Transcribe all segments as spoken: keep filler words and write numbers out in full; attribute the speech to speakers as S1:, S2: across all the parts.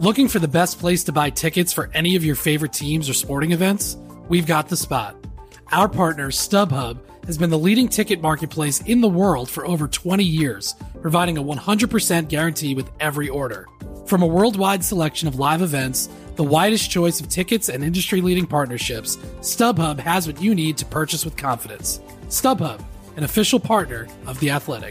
S1: Looking for the best place to buy tickets for any of your favorite teams or sporting events? We've got the spot. Our partner, StubHub, has been the leading ticket marketplace in the world for over twenty years, providing a one hundred percent guarantee with every order. From a worldwide selection of live events, the widest choice of tickets and industry-leading partnerships, StubHub has what you need to purchase with confidence. StubHub, an official partner of The Athletic.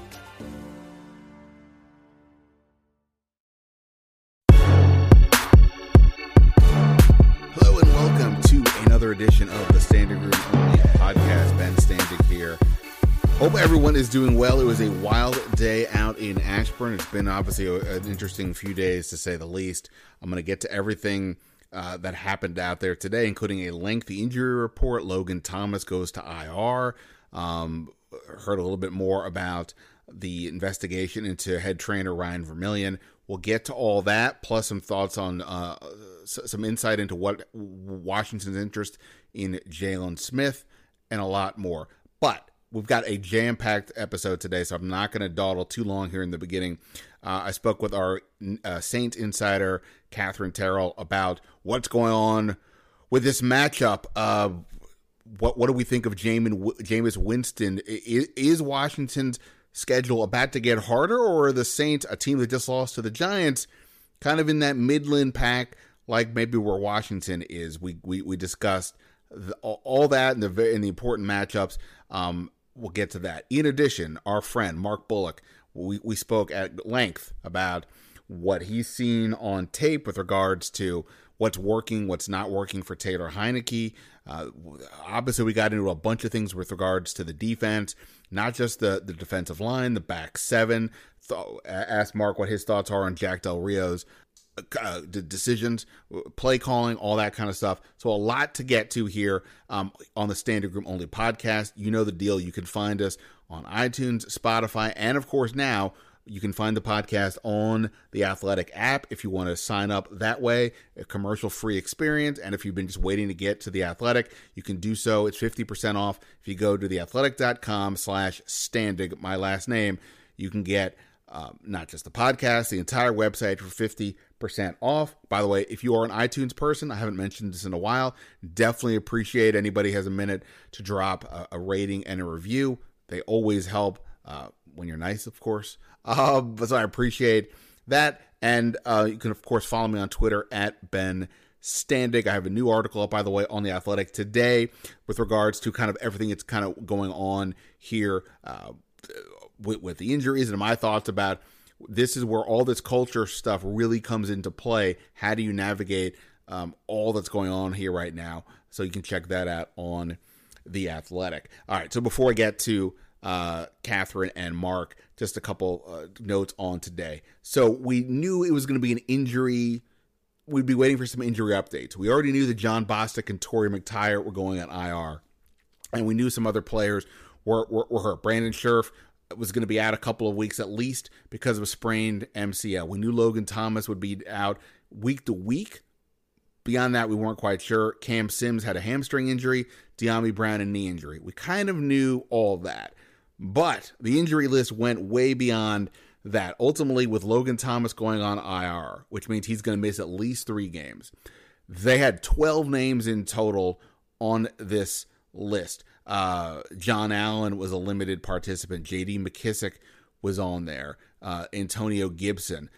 S2: Hello and welcome to another edition of the Standing Room Only podcast. Ben Standing here. Hope everyone is doing well. It was a wild day out in Ashburn. It's been obviously a, an interesting few days, to say the least. I'm going to get to everything uh, that happened out there today, including a lengthy injury report. Logan Thomas goes to I R. Um, heard a little bit more about the investigation into head trainer Ryan Vermillion. We'll get to all that, plus some thoughts on uh, some insight into what Washington's interest in Jalen Smith, and a lot more. But we've got a jam-packed episode today, so I'm not going to dawdle too long here in the beginning. Uh, I spoke with our uh, Saints insider, Katherine Terrell, about what's going on with this matchup. Uh, what what do we think of Jameis, Jameis Winston? Is, is Washington's schedule about to get harder, or are the Saints, a team that just lost to the Giants, kind of in that Midland pack, like maybe where Washington is? We we, we discussed the, all that in the, in the important matchups. Um, we'll get to that. In addition, our friend Mark Bullock, we, we spoke at length about what he's seen on tape with regards to what's working, what's not working for Taylor Heinicke. Uh, obviously, we got into a bunch of things with regards to the defense, not just the, the defensive line, the back seven. So, asked Mark what his thoughts are on Jack Del Rio's uh, decisions, play calling, all that kind of stuff. So a lot to get to here um, on the Standing Room Only podcast. You know the deal. You can find us on iTunes, Spotify, and of course now you can find the podcast on the Athletic app if you want to sign up that way, a commercial-free experience. And if you've been just waiting to get to the Athletic, you can do so. It's fifty percent off. If you go to theathletic.com slash standing, my last name, you can get um, not just the podcast, the entire website for fifty percent off. By the way, if you are an iTunes person, I haven't mentioned this in a while, definitely appreciate anybody has a minute to drop a, a rating and a review. They always help uh, when you're nice, of course. Uh, but so I appreciate that. And uh, you can, of course, follow me on Twitter at Ben Standig. I have a new article up, by the way, on The Athletic today with regards to kind of everything that's kind of going on here uh, with, with the injuries and my thoughts about this is where all this culture stuff really comes into play. How do you navigate um, all that's going on here right now? So you can check that out on The Athletic. All right, so before I get to uh, Katherine and Mark, just a couple uh, notes on today. So we knew it was going to be an injury. We'd be waiting for some injury updates. We already knew that John Bostic and Torrey McTyer were going on I R. And we knew some other players were, were, were hurt. Brandon Scherff was going to be out a couple of weeks at least because of a sprained M C L. We knew Logan Thomas would be out week to week. Beyond that, we weren't quite sure. Cam Sims had a hamstring injury, De'Ami Brown a knee injury. We kind of knew all that. But the injury list went way beyond that. Ultimately, with Logan Thomas going on I R, which means he's going to miss at least three games, they had twelve names in total on this list. Uh, John Allen was a limited participant. J D McKissick was on there. Uh, Antonio Gibson.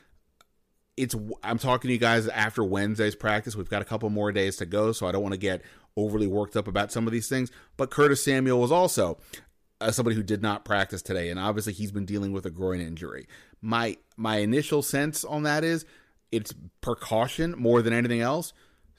S2: It's I'm talking to you guys after Wednesday's practice. We've got a couple more days to go, so I don't want to get overly worked up about some of these things. But Curtis Samuel was also uh, somebody who did not practice today, and obviously he's been dealing with a groin injury. My my initial sense on that is it's precaution more than anything else.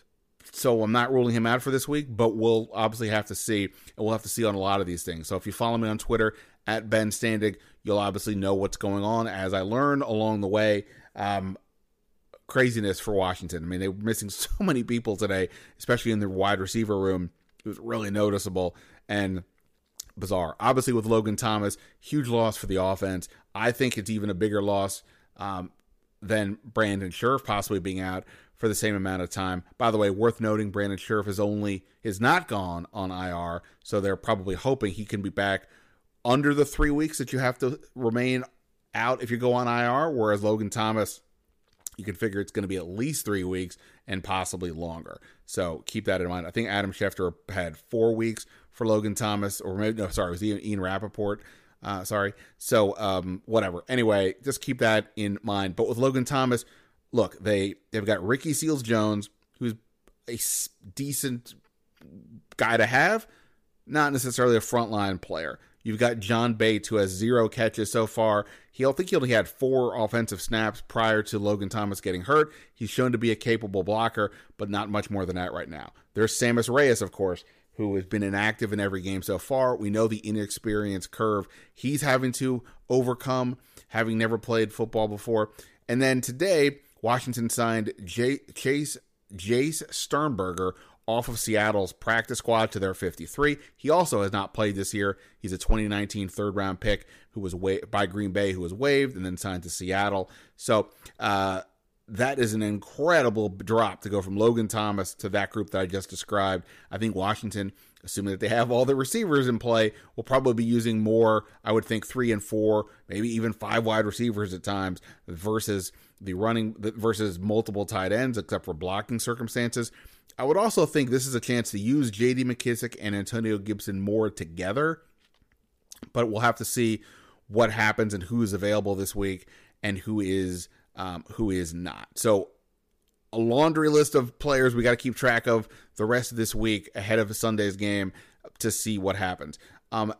S2: So I'm not ruling him out for this week, but we'll obviously have to see, and we'll have to see on a lot of these things. So if you follow me on Twitter at Ben Standig, you'll obviously know what's going on as I learn along the way. Um, craziness for Washington. I mean, they were missing so many people today, especially in the wide receiver room. It was really noticeable and bizarre. Obviously, with Logan Thomas, huge loss for the offense. I think it's even a bigger loss um, than Brandon Scherff possibly being out for the same amount of time. By the way, worth noting, Brandon Scherff is only is not gone on I R, so they're probably hoping he can be back under the three weeks that you have to remain out if you go on I R, whereas Logan Thomas, you can figure it's going to be at least three weeks and possibly longer. So keep that in mind. I think Adam Schefter had four weeks for Logan Thomas, or maybe, no, sorry, it was Ian, Ian Rappaport. Uh, sorry. So um, whatever. Anyway, just keep that in mind. But with Logan Thomas, look, they, they've got Ricky Seals-Jones, who's a decent guy to have, not necessarily a frontline player. You've got John Bates, who has zero catches so far. He, I think he only had four offensive snaps prior to Logan Thomas getting hurt. He's shown to be a capable blocker, but not much more than that right now. There's Sammis Reyes, of course, who has been inactive in every game so far. We know the inexperience curve he's having to overcome, having never played football before. And then today, Washington signed J- Chase Jace Sternberger off of Seattle's practice squad to their fifty-three. He also has not played this year. He's a twenty nineteen third-round pick who was wa- by Green Bay, who was waived and then signed to Seattle. So uh, that is an incredible drop to go from Logan Thomas to that group that I just described. I think Washington, assuming that they have all the receivers in play, will probably be using more, I would think, three and four, maybe even five wide receivers at times versus the running versus multiple tight ends, except for blocking circumstances. I would also think this is a chance to use J D McKissic and Antonio Gibson more together, but we'll have to see what happens and who is available this week and who is um, who is not. So a laundry list of players we got to keep track of the rest of this week ahead of Sunday's game to see what happens. Um,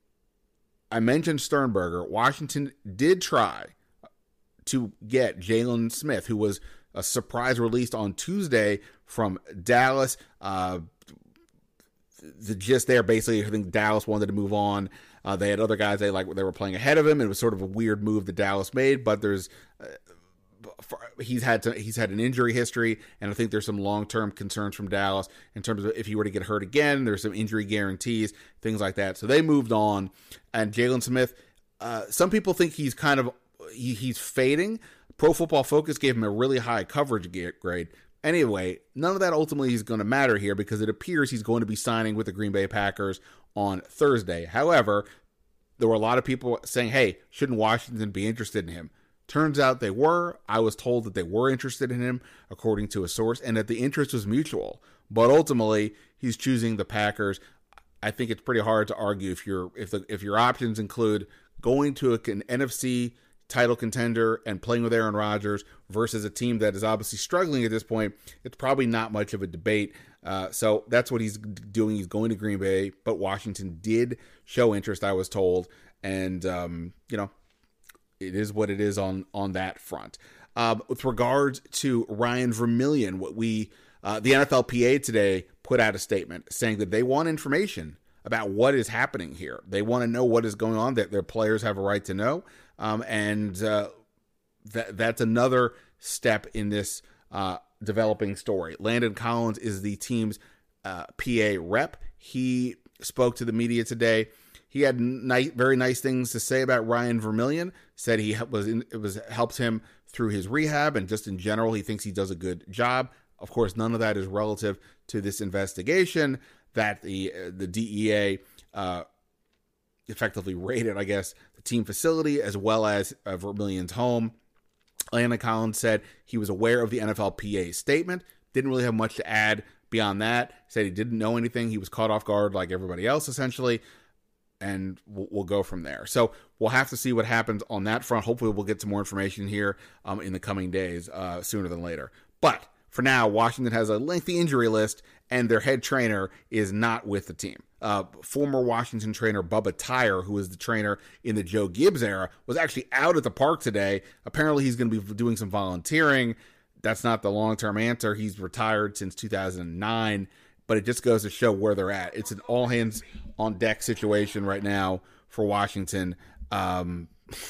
S2: I mentioned Sternberger. Washington did try to get Jalen Smith, who was a surprise release on Tuesday from Dallas. Uh, the gist there, basically, I think Dallas wanted to move on. Uh, they had other guys they like they were playing ahead of him. It was sort of a weird move that Dallas made, but there's uh, for, he's had to, he's had an injury history, and I think there's some long term concerns from Dallas in terms of if he were to get hurt again. There's some injury guarantees, things like that. So they moved on, and Jalen Smith. Uh, some people think he's kind of he, he's fading. Pro Football Focus gave him a really high coverage grade. Anyway, none of that ultimately is going to matter here because it appears he's going to be signing with the Green Bay Packers on Thursday. However, there were a lot of people saying, hey, shouldn't Washington be interested in him? Turns out they were. I was told that they were interested in him, according to a source, and that the interest was mutual. But ultimately, he's choosing the Packers. I think it's pretty hard to argue if your if the if your options include going to a, an N F C title contender and playing with Aaron Rodgers versus a team that is obviously struggling at this point. It's probably not much of a debate. Uh, so that's what he's doing. He's going to Green Bay, but Washington did show interest, I was told. And, um, you know, it is what it is on, on that front. Uh, with regards to Ryan Vermillion, what we, uh, the N F L P A today put out a statement saying that they want information about what is happening here. They want to know what is going on, that their players have a right to know. Um, and uh, that that's another step in this uh, developing story. Landon Collins is the team's uh, P A rep. He spoke to the media today. He had nice, very nice things to say about Ryan Vermillion. Said he was in, it was helped him through his rehab, and just in general, he thinks he does a good job. Of course, none of that is relative to this investigation that the uh, the D E A uh, effectively raided, I guess, the team facility as well as uh, Vermillion's home. Landon Collins said he was aware of the N F L P A statement, didn't really have much to add beyond that, said he didn't know anything. He was caught off guard like everybody else, essentially, and we'll, we'll go from there. So we'll have to see what happens on that front. Hopefully we'll get some more information here um, in the coming days, uh, sooner than later. But for now, Washington has a lengthy injury list, and their head trainer is not with the team. Uh, former Washington trainer Bubba Tyre, who was the trainer in the Joe Gibbs era, was actually out at the park today. Apparently, he's going to be doing some volunteering. That's not the long-term answer. He's retired since two thousand nine, but it just goes to show where they're at. It's an all-hands-on-deck situation right now for Washington. Um,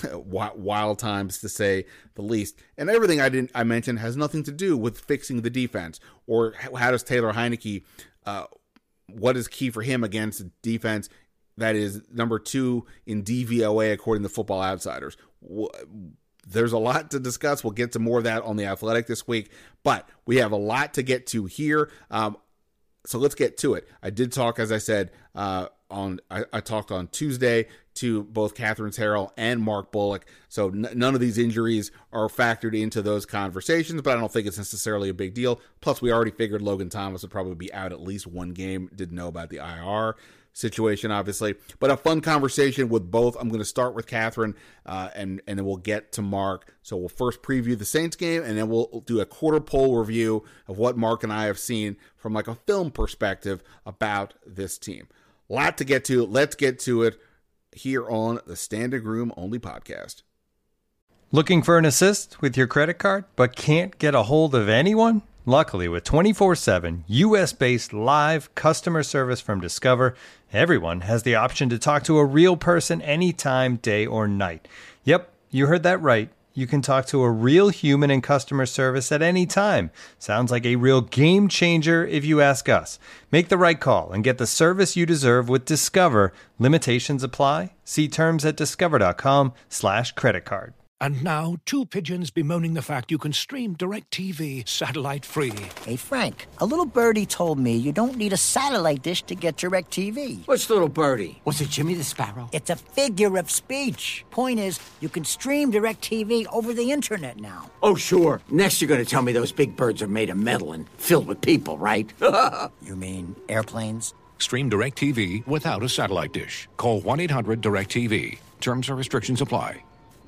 S2: wild times, to say the least. And everything I didn't I mentioned has nothing to do with fixing the defense or how does Taylor Heineke, uh, what is key for him against a defense that is number two in D V O A according to Football Outsiders. There's a lot to discuss. We'll get to more of that on The Athletic this week, but we have a lot to get to here. Um, so let's get to it. I did talk, as I said, uh, on I, I talked on Tuesday to both Katherine Terrell and Mark Bullock. So n- none of these injuries are factored into those conversations, but I don't think it's necessarily a big deal. Plus, we already figured Logan Thomas would probably be out at least one game. Didn't know about the I R situation, obviously, but a fun conversation with both. I'm going to start with Katherine, uh, and, and then we'll get to Mark. So we'll first preview the Saints game, and then we'll do a quarter pole review of what Mark and I have seen from like a film perspective about this team. A lot to get to. Let's get to it here on the Standing Room Only podcast.
S3: Looking for an assist with your credit card, but can't get a hold of anyone? Luckily, with twenty-four seven U S-based live customer service from Discover, everyone has the option to talk to a real person anytime, day or night. Yep, you heard that right. You can talk to a real human in customer service at any time. Sounds like a real game changer if you ask us. Make the right call and get the service you deserve with Discover. Limitations apply. See terms at discover.com slash credit card.
S4: And now, two pigeons bemoaning the fact you can stream DirecTV satellite-free.
S5: Hey, Frank, a little birdie told me you don't need a satellite dish to get DirecTV.
S6: Which little birdie? Was it Jimmy the Sparrow?
S5: It's a figure of speech. Point is, you can stream DirecTV over the internet now.
S6: Oh, sure. Next you're going to tell me those big birds are made of metal and filled with people, right?
S5: You mean airplanes?
S4: Stream DirecTV without a satellite dish. Call one eight hundred direct T V. Terms and restrictions apply.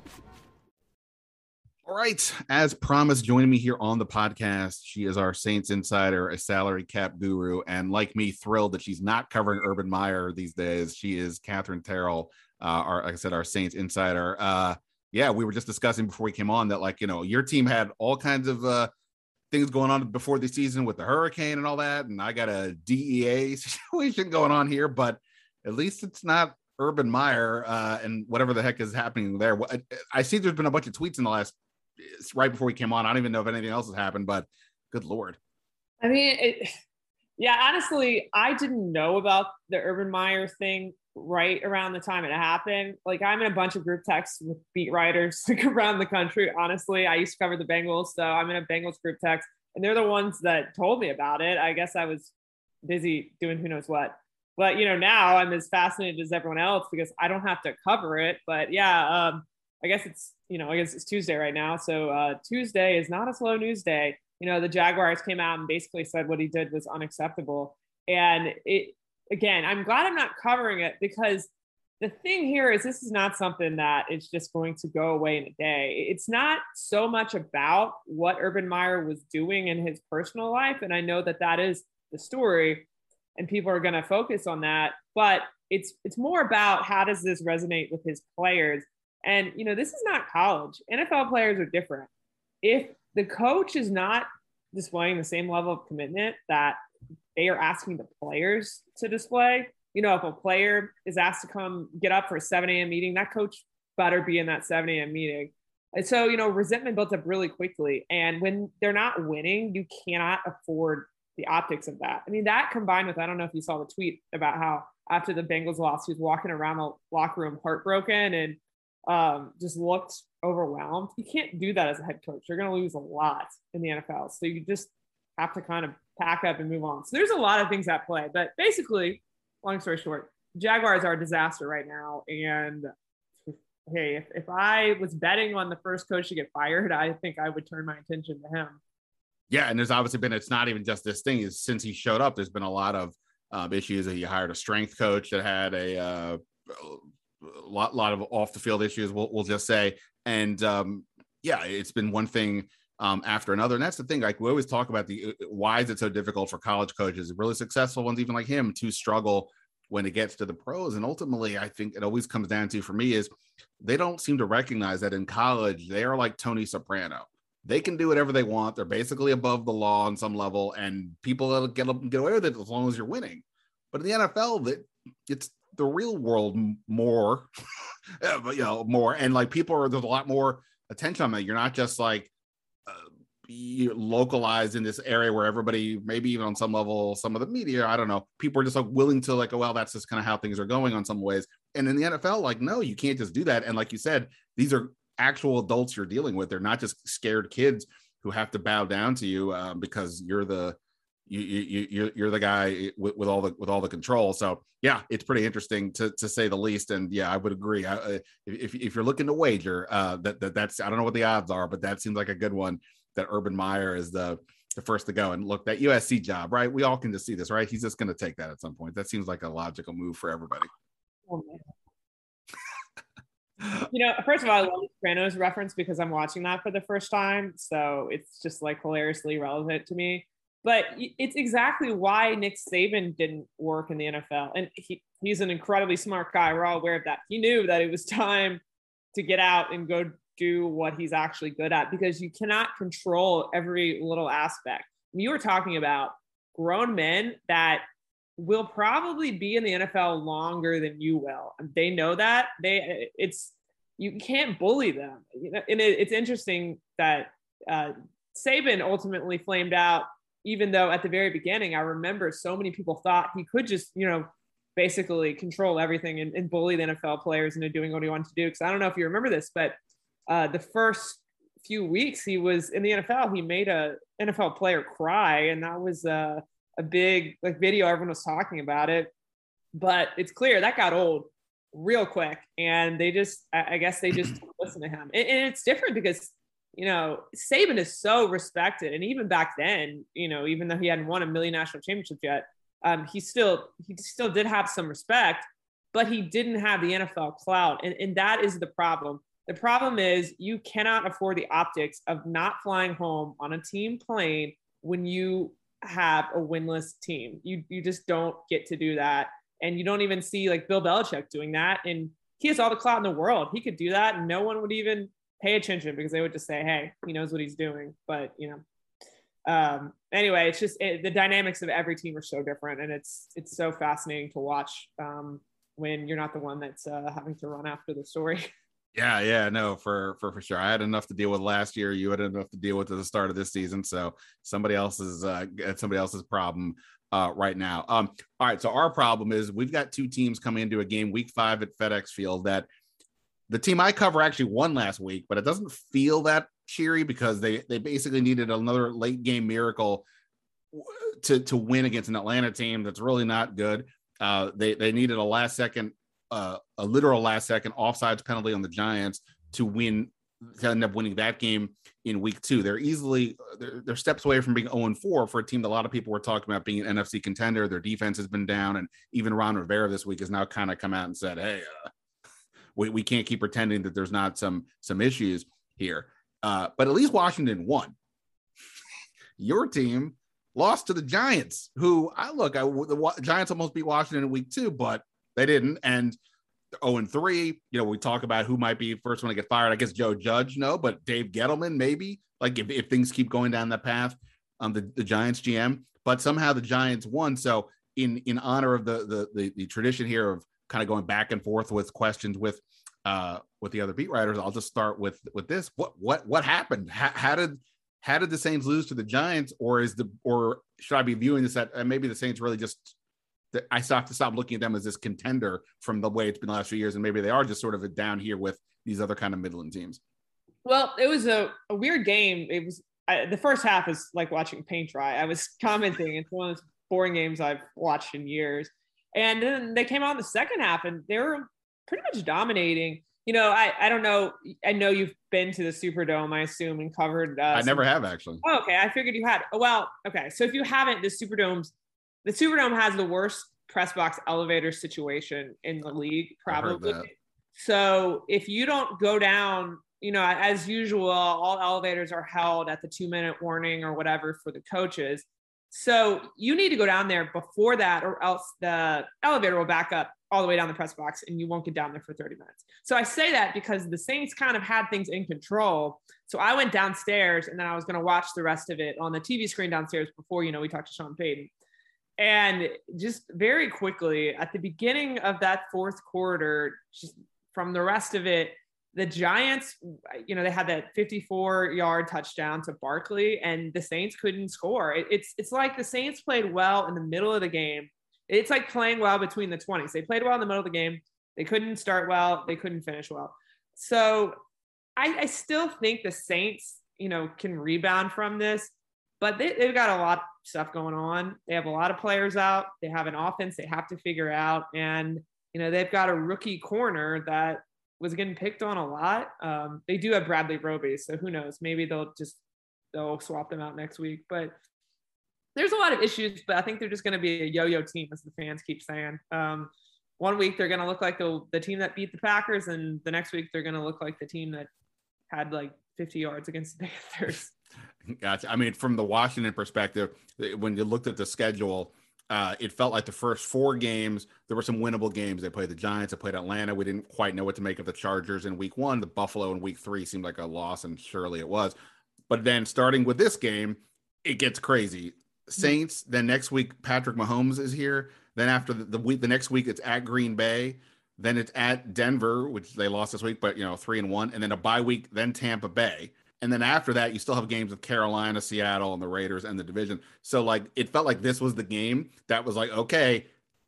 S2: All right. As promised, joining me here on the podcast, she is our Saints insider, a salary cap guru, and like me, thrilled that she's not covering Urban Meyer these days. She is Katherine Terrell, uh, our, like I said, our Saints insider. Uh, yeah, we were just discussing before we came on that, like, you know, your team had all kinds of uh, things going on before the season with the hurricane and all that, and I got a D E A situation going on here, but at least it's not Urban Meyer uh, and whatever the heck is happening there. I see there's been a bunch of tweets in the last It's right before we came on. I don't even know if anything else has happened, but good Lord.
S7: I mean, it, yeah, honestly, I didn't know about the Urban Meyer thing right around the time it happened. Like, I'm in a bunch of group texts with beat writers like, around the country. Honestly, I used to cover the Bengals, so I'm in a Bengals group text, and they're the ones that told me about it. I guess I was busy doing who knows what. But, you know, now I'm as fascinated as everyone else because I don't have to cover it. But yeah, um, I guess it's, you know, I guess it's Tuesday right now. So uh, Tuesday is not a slow news day. You know, the Jaguars came out and basically said what he did was unacceptable. And it, again, I'm glad I'm not covering it because the thing here is this is not something that is just going to go away in a day. It's not so much about what Urban Meyer was doing in his personal life. And I know that that is the story and people are going to focus on that, but it's, it's more about how does this resonate with his players? And, you know, this is not college. N F L players are different. If the coach is not displaying the same level of commitment that they are asking the players to display, you know, if a player is asked to come get up for a seven a.m. meeting, that coach better be in that seven a.m. meeting. And so, you know, resentment built up really quickly. And when they're not winning, you cannot afford the optics of that. I mean, that combined with, I don't know if you saw the tweet about how after the Bengals lost, he was walking around the locker room heartbroken and um, just looked overwhelmed. You can't do that as a head coach. You're going to lose a lot in the N F L. So you just have to kind of pack up and move on. So there's a lot of things at play, but basically, long story short, Jaguars are a disaster right now. And hey, if, if I was betting on the first coach to get fired, I think I would turn my attention to him.
S2: Yeah. And there's obviously been, it's not even just this thing is since he showed up, there's been a lot of um, issues that he hired a strength coach that had a, uh, a lot, lot of off the field issues. We'll, we'll just say, and um, yeah, it's been one thing um, after another. And that's the thing. Like we always talk about the, why is it so difficult for college coaches, really successful ones, even like him, to struggle when it gets to the pros. And ultimately, I think it always comes down to, for me, is they don't seem to recognize that in college, they are like Tony Soprano. They can do whatever they want. They're basically above the law on some level, and people get, get away with it as long as you're winning. But in the N F L, that it's the real world more, you know, more. And like people are, there's a lot more attention on that. You're not just like, you're localized in this area where everybody, maybe even on some level, some of the media, I don't know, people are just like willing to like, oh, well, that's just kind of how things are going on some ways. And in the N F L, like, no, you can't just do that. And like you said, these are actual adults you're dealing with. They're not just scared kids who have to bow down to you um, because you're the, you you you you're the guy with, with all the with all the control. So yeah, it's pretty interesting to to say the least. And yeah, I would agree. I, if if you're looking to wager, uh, that, that that's I don't know what the odds are, but that seems like a good one. That Urban Meyer is the the first to go. And look, that U S C job, right? We all can just see this, right? He's just going to take that at some point. That seems like a logical move for everybody.
S7: Oh, you know, first of all, I love the Sopranos reference because I'm watching that for the first time. So it's just like hilariously relevant to me. But it's exactly why Nick Saban didn't work in the N F L. And he, he's an incredibly smart guy. We're all aware of that. He knew that it was time to get out and go do what he's actually good at, because you cannot control every little aspect. You were talking about grown men that will probably be in the N F L longer than you will. They know that. They it's you can't bully them. You know, and it, it's interesting that uh, Saban ultimately flamed out, even though at the very beginning, I remember so many people thought he could just, you know, basically control everything and, and bully the N F L players into doing what he wanted to do. Because I don't know if you remember this, but uh, the first few weeks he was in the N F L, he made a N F L player cry, and that was uh, a big like video. Everyone was talking about it, but it's clear that got old real quick, and they just, I guess they just listen to him. And, and it's different because, you know, Saban is so respected, and even back then, you know, even though he hadn't won a million national championships yet, um, he still he still did have some respect, but he didn't have the N F L clout, and and that is the problem. The problem is you cannot afford the optics of not flying home on a team plane when you have a winless team. You you just don't get to do that. And you don't even see like Bill Belichick doing that. And he has all the clout in the world. He could do that and no one would even pay attention because they would just say, hey, he knows what he's doing. But, you know, um, anyway, it's just it, the dynamics of every team are so different. And it's it's so fascinating to watch um, when you're not the one that's uh, having to run after the story.
S2: Yeah, yeah, no, for, for for sure. I had enough to deal with last year. You had enough to deal with at the start of this season. So somebody else's uh, somebody else's problem uh, right now. Um, all right. So our problem is we've got two teams coming into a game week five at FedEx Field that the team I cover actually won last week, but it doesn't feel that cheery because they they basically needed another late game miracle to to win against an Atlanta team that's really not good. Uh, they they needed a last second. Uh, a literal last second offsides penalty on the Giants to win, to end up winning that game in week two. They're easily, they're, they're steps away from being oh and four for a team that a lot of people were talking about being an N F C contender. Their defense has been down. And even Ron Rivera this week has now kind of come out and said, hey, uh, we, we can't keep pretending that there's not some, some issues here. Uh, but at least Washington won. Your team lost to the Giants, who I look, I, the Giants almost beat Washington in week two, but they didn't. And oh and three, you know, we talk about who might be first one to get fired. I guess Joe Judge, no, but Dave Gettleman, maybe. Like if, if things keep going down that path, um, the, the Giants G M. But somehow the Giants won. So in in honor of the the the, the tradition here of kind of going back and forth with questions with uh with the other beat writers, I'll just start with with this. What what what happened? How, how did how did the Saints lose to the Giants, or is the or should I be viewing this at uh, maybe the Saints really just I have to stop looking at them as this contender from the way it's been the last few years. And maybe they are just sort of a down here with these other kind of Midland teams.
S7: Well, it was a, a weird game. It was I, the first half is like watching paint dry. I was commenting. It's one of those boring games I've watched in years. And then they came out in the second half and they were pretty much dominating. You know, I, I don't know. I know you've been to the Superdome, I assume, and covered. Uh,
S2: I never
S7: some-
S2: have actually.
S7: Oh, okay. I figured you had. Well, okay. So if you haven't, the Superdome's The Superdome has the worst press box elevator situation in the league, probably. So if you don't go down, you know, as usual, all elevators are held at the two minute warning or whatever for the coaches. So you need to go down there before that, or else the elevator will back up all the way down the press box and you won't get down there for thirty minutes. So I say that because the Saints kind of had things in control. So I went downstairs and then I was going to watch the rest of it on the T V screen downstairs before, you know, we talked to Sean Payton. And just very quickly at the beginning of that fourth quarter, just from the rest of it, the Giants, you know, they had that fifty-four yard touchdown to Barkley and the Saints couldn't score. It, it's, it's like the Saints played well in the middle of the game. It's like playing well between the twenties. They played well in the middle of the game. They couldn't start well. They couldn't finish well. So I, I still think the Saints, you know, can rebound from this, but they, they've got a lot stuff going on. They have a lot of players out. They have an offense they have to figure out. And, you know, they've got a rookie corner that was getting picked on a lot. Um, they do have Bradley Roby, so who knows? Maybe they'll just they'll swap them out next week. But there's a lot of issues, but I think they're just going to be a yo-yo team, as the fans keep saying. Um, one week they're going to look like the, the team that beat the Packers, and the next week they're going to look like the team that had like fifty yards against the Panthers.
S2: Gotcha. I mean, from the Washington perspective, when you looked at the schedule, uh, it felt like the first four games, there were some winnable games. They played the Giants, they played Atlanta. We didn't quite know what to make of the Chargers in week one. The Buffalo in week three seemed like a loss, and surely it was. But then starting with this game, it gets crazy. Saints, then next week, Patrick Mahomes is here. Then after the, the week, the next week, it's at Green Bay. Then it's at Denver, which they lost this week, but, you know, three and one. And then a bye week, then Tampa Bay. And then after that, you still have games with Carolina, Seattle, and the Raiders and the division. So, like, it felt like this was the game that was like, okay,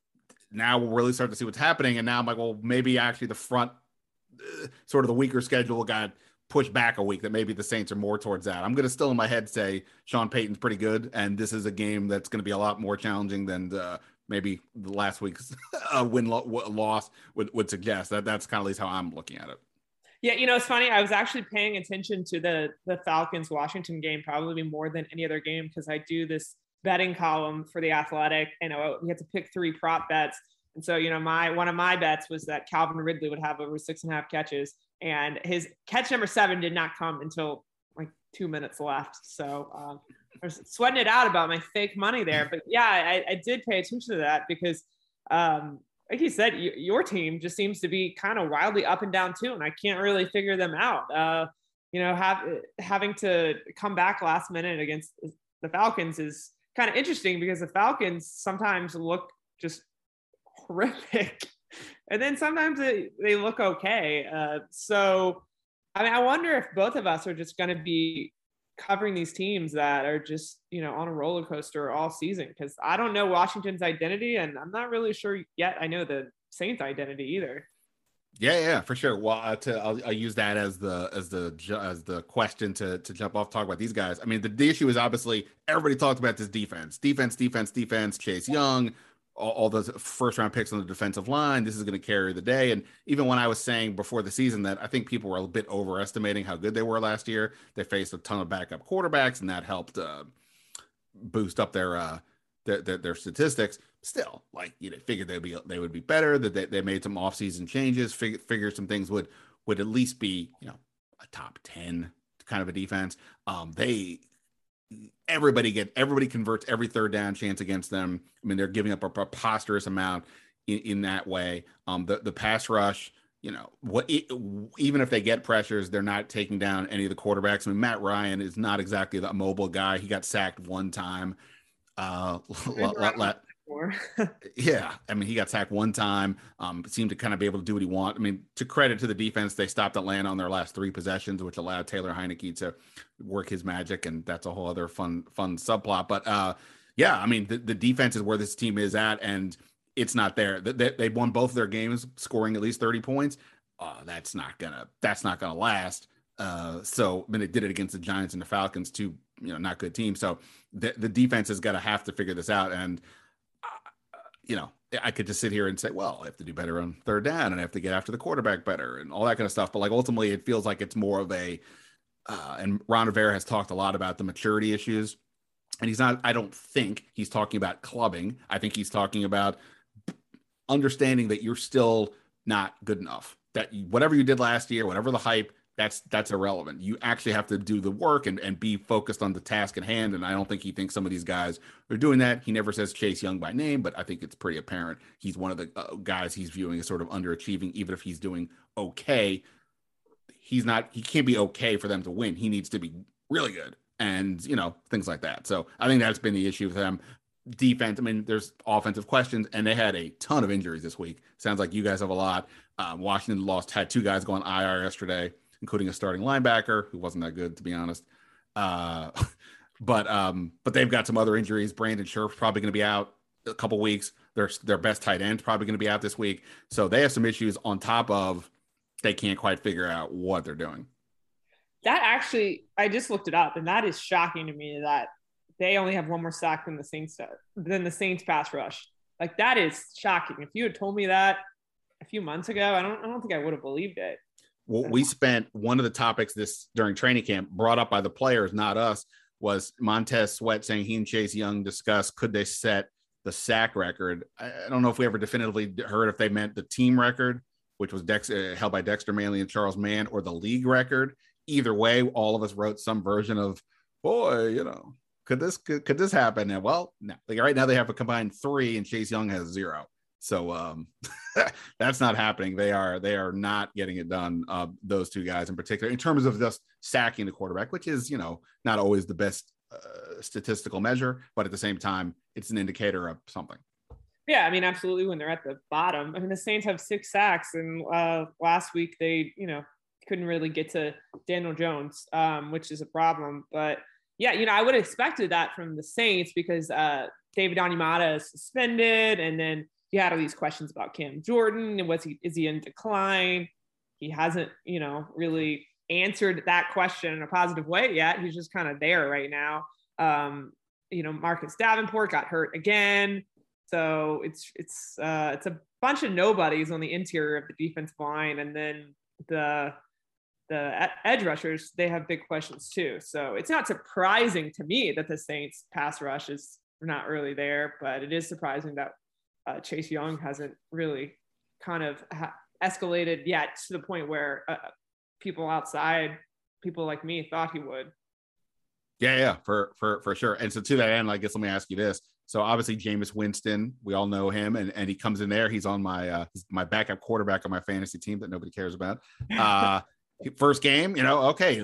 S2: now we'll really start to see what's happening. And now I'm like, well, maybe actually the front, uh, sort of the weaker schedule got pushed back a week, that maybe the Saints are more towards that. I'm going to still in my head say Sean Payton's pretty good, and this is a game that's going to be a lot more challenging than uh, maybe the last week's uh, win lo- loss would, would suggest. That that's kind of at least how I'm looking at it.
S7: Yeah, you know, it's funny. I was actually paying attention to the the Falcons Washington game probably more than any other game, because I do this betting column for The Athletic, and we had to pick three prop bets. And so, you know, my one of my bets was that Calvin Ridley would have over six and a half catches, and his catch number seven did not come until like two minutes left. So um, I was sweating it out about my fake money there. But yeah, I, I did pay attention to that because, um, like you said, you, your team just seems to be kind of wildly up and down too, and I can't really figure them out. Uh, you know, have, having to come back last minute against the Falcons is kind of interesting, because the Falcons sometimes look just horrific, and then sometimes they, they look okay. Uh, so, I mean, I wonder if both of us are just going to be covering these teams that are just, you know, on a roller coaster all season, because I don't know Washington's identity, and I'm not really sure yet I know the Saints' identity either.
S2: Yeah, yeah, for sure. Well, uh, to, I'll, I'll use that as the as the as the question to to jump off, talk about these guys. I mean, the, the issue is obviously everybody talked about this defense, defense, defense, defense. Chase Young, all, all those first round picks on the defensive line. This is going to carry the day. And even when I was saying before the season that I think people were a bit overestimating how good they were last year, they faced a ton of backup quarterbacks, and that helped uh, boost up their uh, their, their their statistics. Still, like, you know, figured they'd be they would be better. That they, they made some offseason changes. Fig, figured some things would would at least be, you know, a top ten kind of a defense. Um, they everybody get everybody converts every third down chance against them. I mean, they're giving up a preposterous amount in, in that way. Um, the the pass rush, you know, what it, even if they get pressures, they're not taking down any of the quarterbacks. I mean, Matt Ryan is not exactly the mobile guy. He got sacked one time. Uh, let, let, let, yeah, I mean, he got sacked one time. Um, seemed to kind of be able to do what he want. I mean, to credit to the defense, they stopped Atlanta on their last three possessions, which allowed Taylor Heineke to work his magic, and that's a whole other fun, fun subplot. But uh, yeah, I mean, the, the defense is where this team is at, and it's not there. They, they won both their games, scoring at least thirty points. Uh, that's not gonna, that's not gonna last. Uh, so, I mean, they did it against the Giants and the Falcons, two, you know, not good teams. So the the defense has got to have to figure this out, and you know, I could just sit here and say, well, I have to do better on third down, and I have to get after the quarterback better and all that kind of stuff. But like, ultimately it feels like it's more of a, uh, and Ron Rivera has talked a lot about the maturity issues, and he's not, I don't think he's talking about clubbing. I think he's talking about understanding that you're still not good enough, that whatever you did last year, whatever the hype, that's, that's irrelevant. You actually have to do the work and, and be focused on the task at hand. And I don't think he thinks some of these guys are doing that. He never says Chase Young by name, but I think it's pretty apparent he's one of the uh, guys he's viewing as sort of underachieving. Even if he's doing okay, he's not, he can't be okay for them to win. He needs to be really good, and, you know, things like that. So I think that's been the issue with them. Defense, I mean, there's offensive questions, and they had a ton of injuries this week. Sounds like you guys have a lot. Um, Washington lost, had two guys go on I R yesterday, including a starting linebacker who wasn't that good, to be honest. Uh, but um, but they've got some other injuries. Brandon Scherf's probably going to be out a couple weeks. Their their best tight end probably going to be out this week. So they have some issues on top of they can't quite figure out what they're doing.
S7: That actually, I just looked it up, and that is shocking to me that they only have one more sack than the Saints than the Saints pass rush. Like, that is shocking. If you had told me that a few months ago, I don't I don't think I would have believed it.
S2: Well, we spent one of the topics this during training camp brought up by the players, not us, was Montez Sweat saying he and Chase Young discussed could they set the sack record. I don't know if we ever definitively heard if they meant the team record, which was Dex, uh, held by Dexter Manley and Charles Mann, or the league record. Either way, all of us wrote some version of, boy, you know, could this could, could this happen? And well, no, like right now they have a combined three, and Chase Young has zero. So um, that's not happening. They are they are not getting it done. Uh, those two guys in particular, in terms of just sacking the quarterback, which is, you know, not always the best uh, statistical measure, but at the same time, it's an indicator of something.
S7: Yeah, I mean, absolutely. When they're at the bottom, I mean, the Saints have six sacks, and uh, last week they, you know, couldn't really get to Daniel Jones, um, which is a problem. But yeah, you know, I would have expected that from the Saints because uh, David Onyemata is suspended, and then you had all these questions about Cam Jordan and was he is he in decline? He hasn't, you know, really answered that question in a positive way yet. He's just kind of there right now. Um, you know, Marcus Davenport got hurt again. So it's it's uh, it's a bunch of nobodies on the interior of the defensive line, and then the the edge rushers, they have big questions too. So it's not surprising to me that the Saints pass rush is not really there, but it is surprising that uh, Chase Young hasn't really kind of ha- escalated yet to the point where uh, people outside, people like me, thought he would.
S2: Yeah, yeah, for for for sure. And so to that end, I guess let me ask you this. So obviously Jameis Winston, we all know him, and, and he comes in there. He's on my uh, he's my backup quarterback on my fantasy team that nobody cares about. Uh, first game, you know, okay,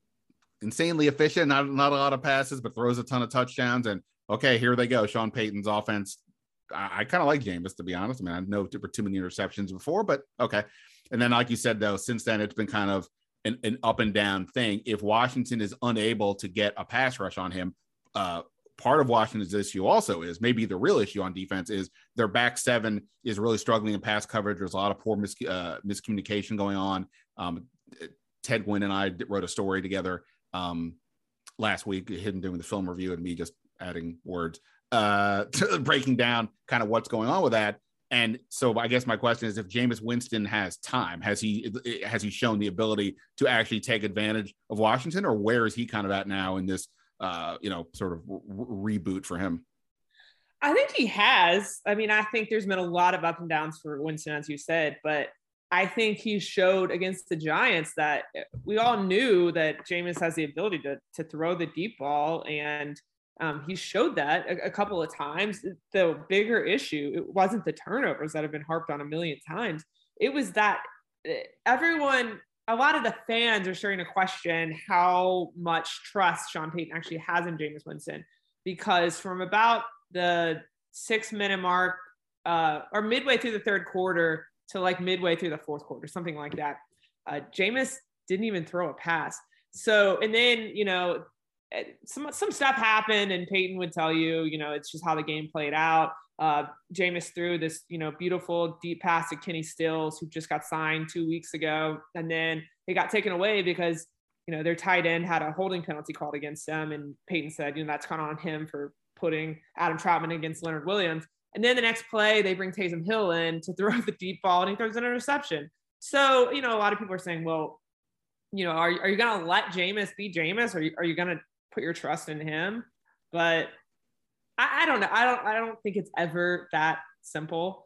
S2: insanely efficient, not not a lot of passes, but throws a ton of touchdowns. And okay, here they go. Sean Payton's offense. I, I kind of like Jameis, to be honest. I mean, I know there were too many interceptions before, but okay. And then, like you said, though, since then it's been kind of an, an up and down thing. If Washington is unable to get a pass rush on him, uh, part of Washington's issue also is, maybe the real issue on defense is their back seven is really struggling in pass coverage. There's a lot of poor mis- uh, miscommunication going on. Um, Ted Gwynn and I wrote a story together um, last week, him doing the film review and me just adding words, uh, breaking down kind of what's going on with that. And so I guess my question is, if Jameis Winston has time, has he has he shown the ability to actually take advantage of Washington, or where is he kind of at now in this, uh, you know, sort of re- reboot for him?
S7: I think he has. I mean, I think there's been a lot of up and downs for Winston, as you said, but I think he showed against the Giants that we all knew that Jameis has the ability to to throw the deep ball, and um, he showed that a, a couple of times. The bigger issue, it wasn't the turnovers that have been harped on a million times. It was that everyone, a lot of the fans are starting to question how much trust Sean Payton actually has in Jameis Winston, because from about the six minute mark uh, or midway through the third quarter to like midway through the fourth quarter, something like that, uh, Jameis didn't even throw a pass. So, and then, you know, some, some stuff happened, and Peyton would tell you, you know, it's just how the game played out. Uh, Jameis threw this, you know, beautiful deep pass to Kenny Stills, who just got signed two weeks ago. And then it got taken away because, you know, their tight end had a holding penalty called against them. And Peyton said, you know, that's kind of on him for putting Adam Troutman against Leonard Williams. And then the next play, they bring Taysom Hill in to throw the deep ball, and he throws an interception. So, you know, a lot of people are saying, well, you know, are, are you going to let Jameis be Jameis? Or are you, are you going to put your trust in him? But I, I don't know. I don't, I don't think it's ever that simple.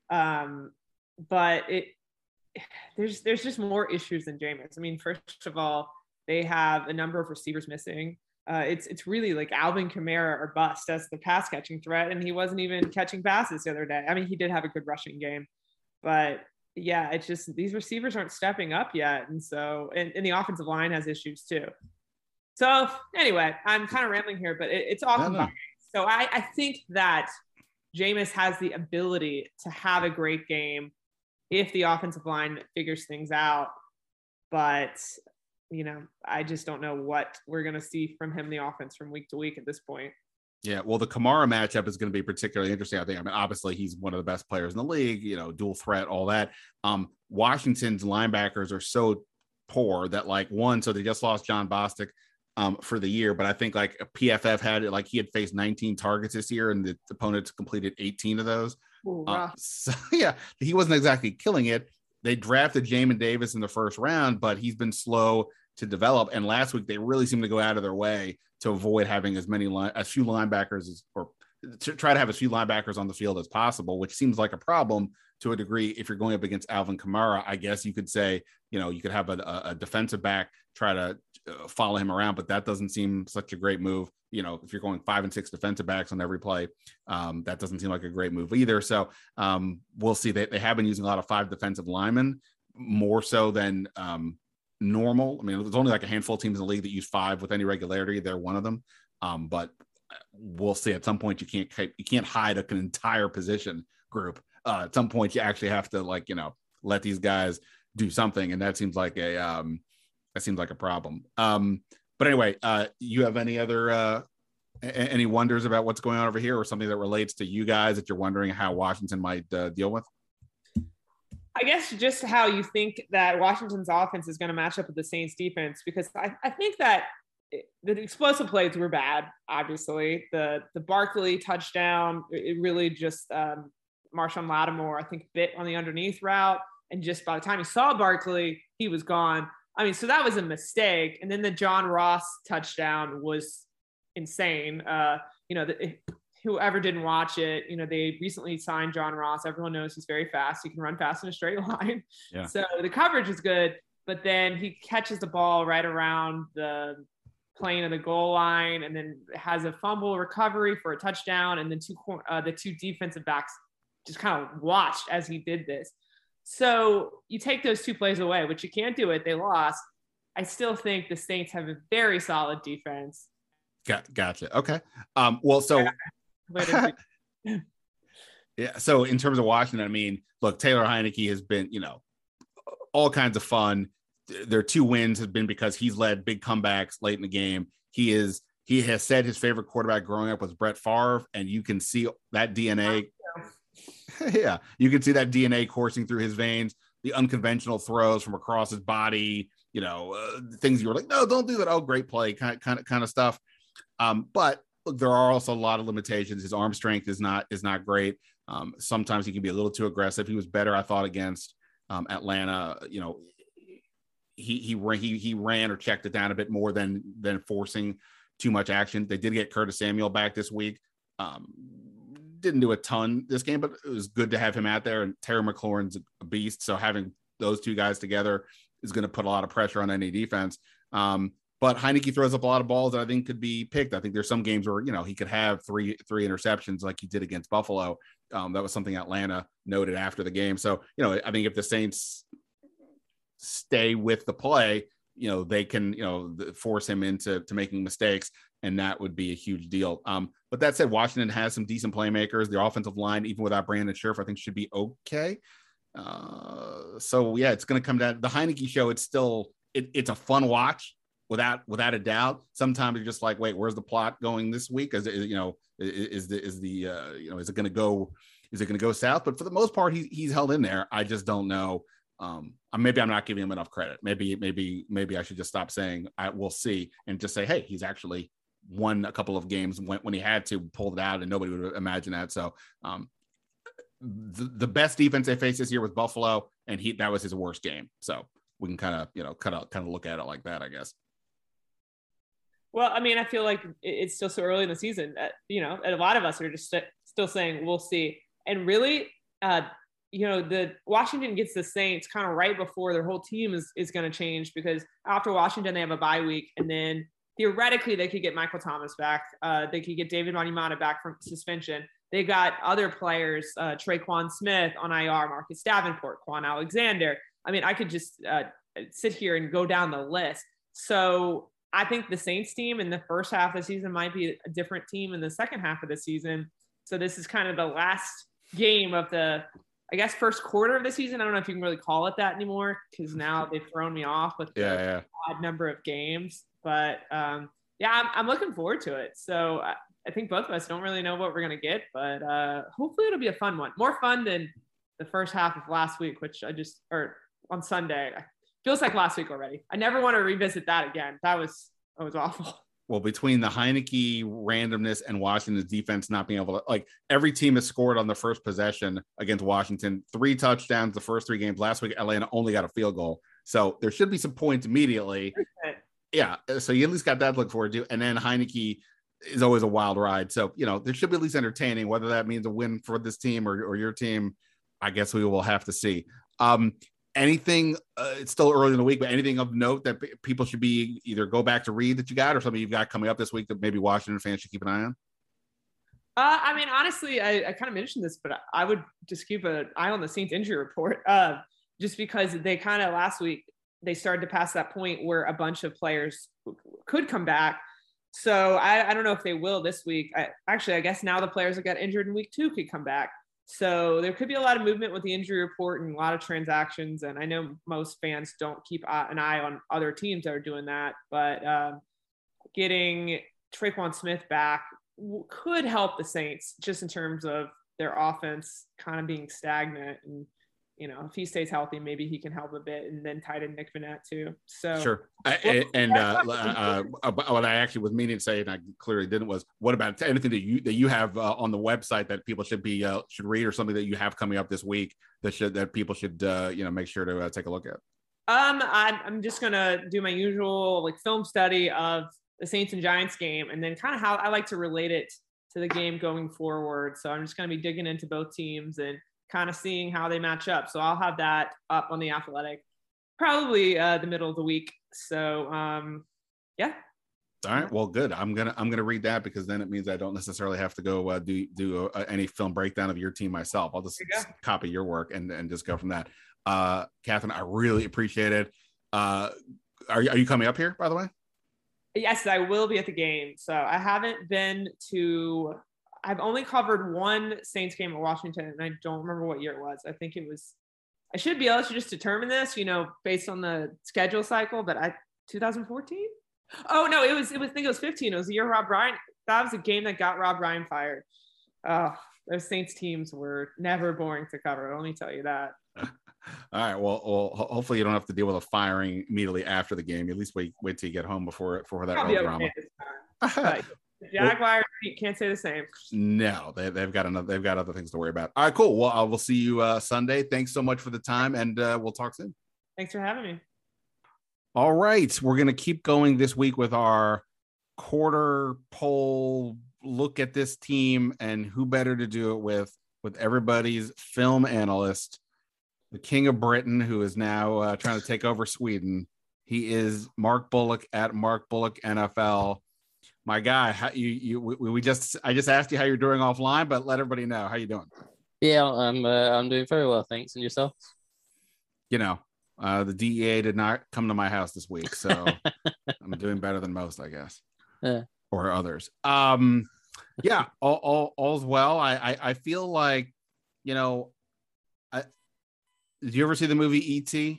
S7: Um, but it, there's, there's just more issues than Jameis. I mean, first of all, they have a number of receivers missing. Uh, it's, it's really like Alvin Kamara or bust as the pass catching threat. And he wasn't even catching passes the other day. I mean, he did have a good rushing game, but yeah, it's just, these receivers aren't stepping up yet. And so, and, and the offensive line has issues too. So anyway, I'm kind of rambling here, but it, it's all combined. So I, I think that Jameis has the ability to have a great game if the offensive line figures things out. But, you know, I just don't know what we're going to see from him in the offense from week to week at this point.
S2: Yeah, well, the Kamara matchup is going to be particularly interesting, I think. I mean, obviously, he's one of the best players in the league, you know, dual threat, all that. Um, Washington's linebackers are so poor that, like, one, so they just lost John Bostic. um, for the year. But I think like P F F had it, like he had faced nineteen targets this year and the opponents completed eighteen of those.
S7: Ooh,
S2: Uh, so yeah, he wasn't exactly killing it. They drafted Jamin Davis in the first round, but he's been slow to develop. And last week they really seemed to go out of their way to avoid having as many line, as few linebackers as, or to try to have as few linebackers on the field as possible, which seems like a problem to a degree. If you're going up against Alvin Kamara, I guess you could say, you know, you could have a, a defensive back try to uh, follow him around, but that doesn't seem such a great move. You know, if you're going five and six defensive backs on every play, um, that doesn't seem like a great move either. So um, we'll see. They, they have been using a lot of five defensive linemen, more so than um, normal. I mean, there's only like a handful of teams in the league that use five with any regularity. They're one of them. Um, but we'll see. At some point, you can't you can't hide an entire position group. Uh, at some point, you actually have to, like, you know, let these guys do something, and that seems like a um, that seems like a problem. Um, but anyway, uh, you have any other uh, a- any wonders about what's going on over here, or something that relates to you guys that you're wondering how Washington might uh, deal with?
S7: I guess just how you think that Washington's offense is going to match up with the Saints defense, because I, I think that the explosive plays were bad. Obviously, the the Barkley touchdown, it really just um, Marshawn Lattimore, I think, bit on the underneath route, and just by the time he saw Barkley, he was gone. I mean, so that was a mistake. And then the John Ross touchdown was insane. Uh, you know, the, whoever didn't watch it, you know, they recently signed John Ross. Everyone knows he's very fast. He can run fast in a straight line.
S2: Yeah.
S7: So the coverage is good, but then he catches the ball right around the plane of the goal line, and then has a fumble recovery for a touchdown. And then two, uh, the two defensive backs just kind of watched as he did this. So you take those two plays away, which you can't do it. They lost. I still think the Saints have a very solid defense.
S2: Got, gotcha. Okay. Um, well, so yeah. So in terms of Washington, I mean, look, Taylor Heineke has been, you know, all kinds of fun. Their two wins have been because he's led big comebacks late in the game. He is, he has said his favorite quarterback growing up was Brett Favre, and you can see that D N A. Yeah, you can see that D N A coursing through his veins, the unconventional throws from across his body, you know, uh, things you were like, no, don't do that. Oh, great play, kind of, kind of, kind of stuff. Um, but look, there are also a lot of limitations. His arm strength is not is not great. Um, sometimes he can be a little too aggressive. He was better, I thought, against um, Atlanta. You know, he he ran he he ran or checked it down a bit more than than forcing too much action. They did get Curtis Samuel back this week. Um, didn't do a ton this game, but it was good to have him out there. And Terry McLaurin's a beast, so having those two guys together is going to put a lot of pressure on any defense. Um, but Heineke throws up a lot of balls that I think could be picked. I think there's some games where, you know, he could have three three interceptions like he did against Buffalo. Um, that was something Atlanta noted after the game. So, you know, I think if the Saints stay with the play, you know, they can, you know, force him into to making mistakes, and that would be a huge deal. Um, but that said, Washington has some decent playmakers. Their offensive line, even without Brandon Scherf, I think should be okay. Uh, so yeah, it's going to come down the Heineke show. It's still, it, it's a fun watch without, without a doubt. Sometimes you're just like, wait, where's the plot going this week? Is it, you know, is, is the, is the, uh, you know, is it going to go, is it going to go south? But for the most part, he, he's held in there. I just don't know. Um, maybe I'm not giving him enough credit. Maybe, maybe, maybe I should just stop saying I will see and just say, hey, he's actually won a couple of games when, when he had to pull it out, and nobody would imagine that. So, um, the, the best defense they faced this year was Buffalo, and he, that was his worst game. So we can kind of, you know, kind of, kind of look at it like that, I guess.
S7: Well, I mean, I feel like it's still so early in the season that, you know, and a lot of us are just st- still saying, we'll see. And really, uh, you know, the Washington gets the Saints kind of right before their whole team is, is going to change, because after Washington, they have a bye week, and then theoretically they could get Michael Thomas back. Uh, they could get David Wanyamata back from suspension. They got other players, uh, Traquan Smith on I R, Marcus Davenport, Quan Alexander. I mean, I could just uh, sit here and go down the list. So I think the Saints team in the first half of the season might be a different team in the second half of the season. So this is kind of the last game of the, I guess, first quarter of the season. I don't know if you can really call it that anymore, because now they've thrown me off with the
S2: yeah, yeah.
S7: odd number of games. But um, yeah, I'm, I'm looking forward to it. So I, I think both of us don't really know what we're going to get, but uh, hopefully it'll be a fun one. More fun than the first half of last week, which I just, or on Sunday, feels like last week already. I never want to revisit that again. That was It was awful.
S2: Well, between the Heineke randomness and Washington's defense not being able to, like, every team has scored on the first possession against Washington, three touchdowns the first three games. Last week, Atlanta only got a field goal. So there should be some points immediately. Yeah. So you at least got that to look forward to. And then Heineke is always a wild ride. So, you know, there should be at least entertaining, whether that means a win for this team or, or your team. I guess we will have to see. Um, Anything, uh, it's still early in the week, but anything of note that p- people should be either go back to read that you got or something you've got coming up this week that maybe Washington fans should keep an eye on?
S7: Uh, I mean, honestly, I, I kind of mentioned this, but I would just keep an eye on the Saints injury report uh, just because they kind of last week, they started to pass that point where a bunch of players could come back. So I, I don't know if they will this week. I, actually, I guess now the players that got injured in week two could come back. So there could be a lot of movement with the injury report and a lot of transactions. And I know most fans don't keep an eye on other teams that are doing that, but um, getting Tre'Quan Smith back w- could help the Saints just in terms of their offense kind of being stagnant. And, you know, if he stays healthy, maybe he can help a bit, and then tight end Nick Vannett too. So
S2: sure. I, and uh, uh, uh, what I actually was meaning to say, and I clearly didn't, was what about anything that you that you have uh, on the website that people should be uh, should read, or something that you have coming up this week that should that people should uh, you know make sure to uh, take a look at?
S7: Um, I'm I'm just gonna do my usual like film study of the Saints and Giants game, and then kind of how I like to relate it to the game going forward. So I'm just gonna be digging into both teams and kind of seeing how they match up. So I'll have that up on The Athletic probably uh, the middle of the week. So um, yeah.
S2: All right. Well, good. I'm gonna I'm gonna read that because then it means I don't necessarily have to go uh, do do uh, any film breakdown of your team myself. I'll just you copy your work and and just go from that. Uh, Catherine, I really appreciate it. Uh, are you are you coming up here, by the way?
S7: Yes, I will be at the game. So I haven't been to. I've only covered one Saints game at Washington, and I don't remember what year it was. I think it was. I should be able to just determine this, you know, based on the schedule cycle. But I twenty fourteen. Oh no, it was. It was. I think it was fifteen. It was the year Rob Ryan. That was a game that got Rob Ryan fired. Oh, those Saints teams were never boring to cover. Let me tell you that.
S2: All right. Well, well, hopefully you don't have to deal with a firing immediately after the game. At least wait, wait till you get home before before that
S7: Probably
S2: drama.
S7: But Jaguars well, can't say the same.
S2: No, they, they've got another. They've got other things to worry about. All right, cool. Well, I will see you uh, Sunday. Thanks so much for the time, and uh, we'll talk soon.
S7: Thanks for having me.
S2: All right, we're gonna keep going this week with our quarter poll look at this team, and who better to do it with with everybody's film analyst, the King of Britain, who is now uh, trying to take over Sweden. He is Mark Bullock at Mark Bullock N F L. My guy, how, you you we, we just I just asked you how you're doing offline, but let everybody know how you doing.
S8: Yeah, I'm uh, I'm doing very well, thanks. And yourself?
S2: You know, uh, the D E A did not come to my house this week, so I'm doing better than most, I guess,
S8: yeah.
S2: or others. Um, yeah, all, all all's well. I, I I feel like, you know, I did you ever see the movie E T?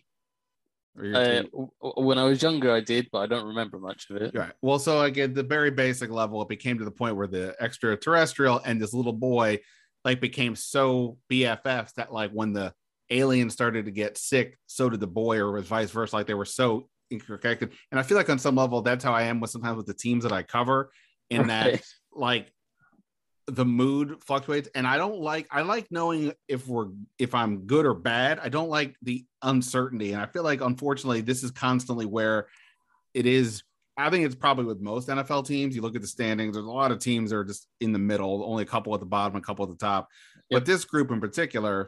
S8: Uh, when I was younger, I did, but I don't remember much of it.
S2: Right. Well, so like at the very basic level, it became to the point where the extraterrestrial and this little boy like became so B F Fs that like when the alien started to get sick, so did the boy, or was vice versa. Like they were so interconnected. And I feel like on some level, that's how I am with sometimes with the teams that I cover, in right. that like the mood fluctuates. And I don't like, I like knowing if we're, if I'm good or bad. I don't like the uncertainty. And I feel like, unfortunately, this is constantly where it is. I think it's probably with most N F L teams. You look at the standings, there's a lot of teams that are just in the middle, only a couple at the bottom, a couple at the top. Yep. But this group in particular,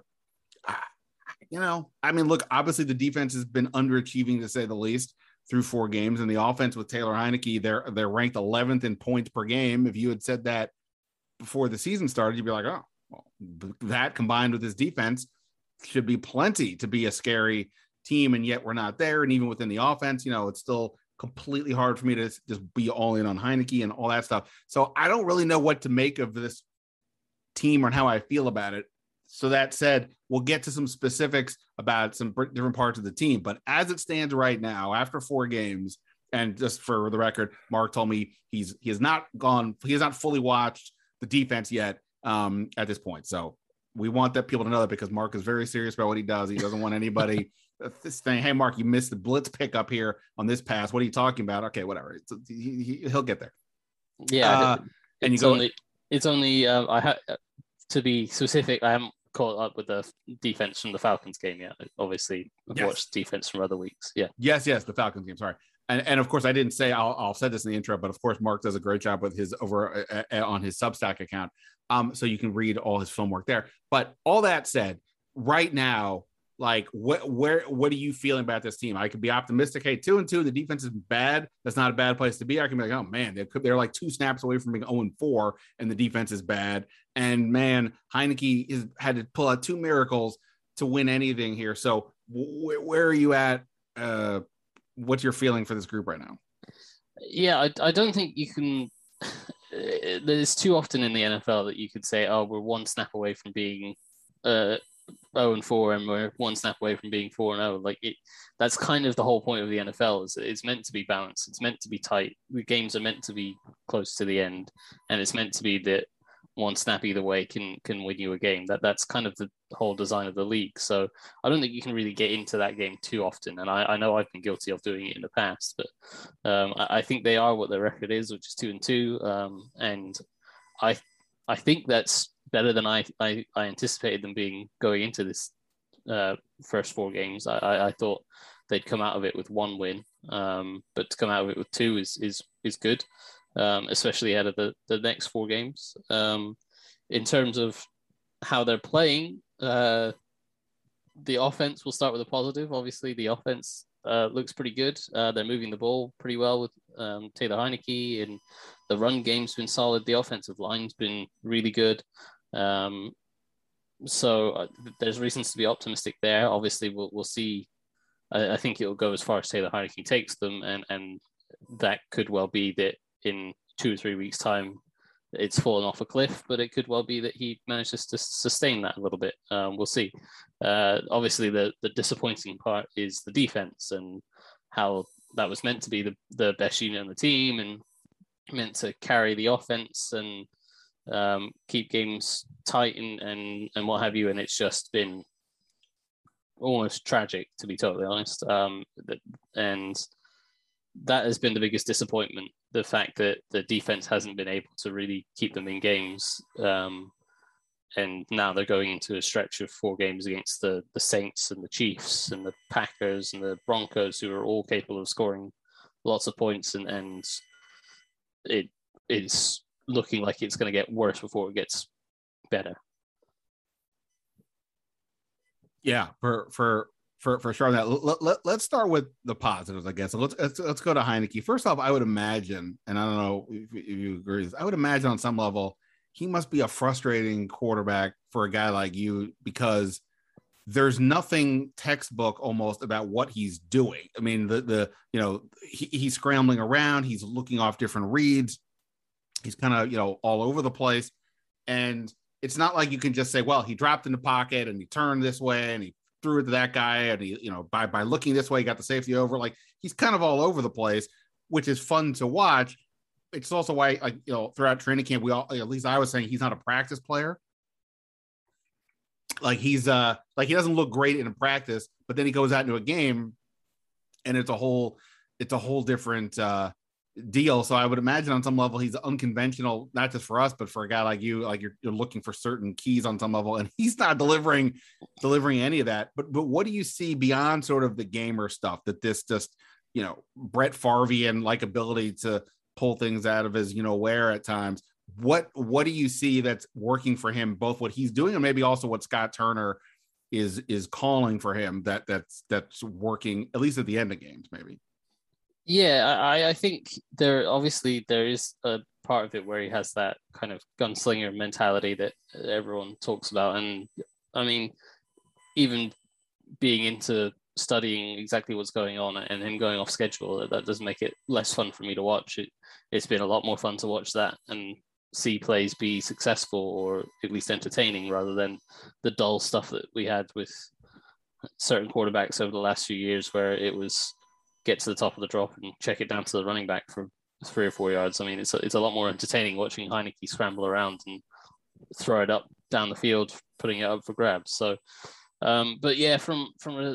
S2: you know, I mean, look, obviously the defense has been underachieving to say the least through four games. And the offense with Taylor Heineke, they're, they're ranked eleventh in points per game. If you had said that before the season started, you'd be like, oh, well, that combined with this defense should be plenty to be a scary team. And yet we're not there. And even within the offense, you know, it's still completely hard for me to just be all in on Heineke and all that stuff. So I don't really know what to make of this team or how I feel about it. So that said, we'll get to some specifics about some different parts of the team. But as it stands right now, after four games, and just for the record, Mark told me he's he has not gone, he has not fully watched the defense yet um, at this point. So we want that people to know that because Mark is very serious about what he does. He doesn't want anybody this thing. Hey, Mark, you missed the blitz pickup here on this pass. What are you talking about? Okay, whatever. It's, he, he, he'll get there.
S8: Yeah,
S2: uh, and you
S8: it's
S2: go.
S8: Only, it's only uh, I ha- to be specific. I haven't caught up with the defense from the Falcons game yet. Obviously, I've
S2: yes.
S8: watched defense from other weeks. Yeah.
S2: Yes, yes, the Falcons game. Sorry. And, and of course, I didn't say, I'll, I'll say this in the intro, but of course, Mark does a great job with his over uh, uh, on his Substack account. Um, so you can read all his film work there. But all that said, right now, like, what, where, what are you feeling about this team? I could be optimistic. Hey, two and two, the defense is bad. That's not a bad place to be. I can be like, oh man, they could, they're like two snaps away from being oh and four, and the defense is bad. And man, Heineke has had to pull out two miracles to win anything here. So w- where are you at? Uh, What's your feeling for this group right now?
S8: Yeah, I, I don't think you can. There's too often in the N F L that you could say, "Oh, we're one snap away from being uh, zero and four, and we're one snap away from being four and zero." Like it, that's kind of the whole point of the N F L. Is it's meant to be balanced. It's meant to be tight. The games are meant to be close to the end, and it's meant to be that one snap either way can can win you a game. That that's kind of the whole design of the league. So I don't think you can really get into that game too often. And I, I know I've been guilty of doing it in the past, but um, I, I think they are what their record is, which is two and two. Um, and I I think that's better than I I, I anticipated them being going into this uh, first four games. I, I, I thought they'd come out of it with one win, um, but to come out of it with two is is is good. Um, especially out of the, the next four games. Um, in terms of how they're playing, uh, the offense will start with a positive. Obviously, the offense uh, looks pretty good. Uh, they're moving the ball pretty well with um, Taylor Heineke, and the run game's been solid. The offensive line's been really good. Um, so uh, there's reasons to be optimistic there. Obviously, we'll, we'll see. I, I think it'll go as far as Taylor Heineke takes them, and, and that could well be that in two or three weeks' time, it's fallen off a cliff, but it could well be that he manages to sustain that a little bit. Um, we'll see. Uh, obviously, the, the disappointing part is the defense and how that was meant to be the, the best unit on the team and meant to carry the offense and um, keep games tight and, and, and what have you. And it's just been almost tragic, to be totally honest. Um, and that has been the biggest disappointment. The fact that the defense hasn't been able to really keep them in games. Um, and now they're going into a stretch of four games against the, the Saints and the Chiefs and the Packers and the Broncos, who are all capable of scoring lots of points. And, and it is looking like it's going to get worse before it gets better.
S2: Yeah, for, for, For for sure, that let, let, let's start with the positives, I guess. So let's, let's let's go to Heineke. First off, I would imagine, and I don't know if, if you agree with this, I would imagine on some level he must be a frustrating quarterback for a guy like you, because there's nothing textbook almost about what he's doing. I mean, the the you know he, he's scrambling around, he's looking off different reads, he's kind of you know all over the place, and it's not like you can just say, well, he dropped in the pocket and he turned this way and he threw it to that guy, and he, you know, by by looking this way, he got the safety over. Like, he's kind of all over the place, which is fun to watch. It's also why, like, you know, throughout training camp, we all, at least I was saying, he's not a practice player. Like, he's uh, like he doesn't look great in a practice, but then he goes out into a game, and it's a whole, it's a whole different uh, deal. So I would imagine on some level he's unconventional, not just for us, but for a guy like you. Like, you're, you're looking for certain keys on some level, and he's not delivering delivering any of that. But but what do you see beyond sort of the gamer stuff, that this just, you know, Brett Favre-ian like ability to pull things out of his, you know, where at times? What what do you see that's working for him, both what he's doing and maybe also what Scott Turner is is calling for him, that that's that's working at least at the end of games, maybe?
S8: Yeah, I, I think there obviously there is a part of it where he has that kind of gunslinger mentality that everyone talks about. And I mean, even being into studying exactly what's going on and him going off schedule, that does make it less fun for me to watch. It, it's been a lot more fun to watch that and see plays be successful or at least entertaining, rather than the dull stuff that we had with certain quarterbacks over the last few years, where it was get to the top of the drop and check it down to the running back for three or four yards. I mean, it's a, it's a lot more entertaining watching Heineke scramble around and throw it up down the field, putting it up for grabs. So, um, but yeah, from from a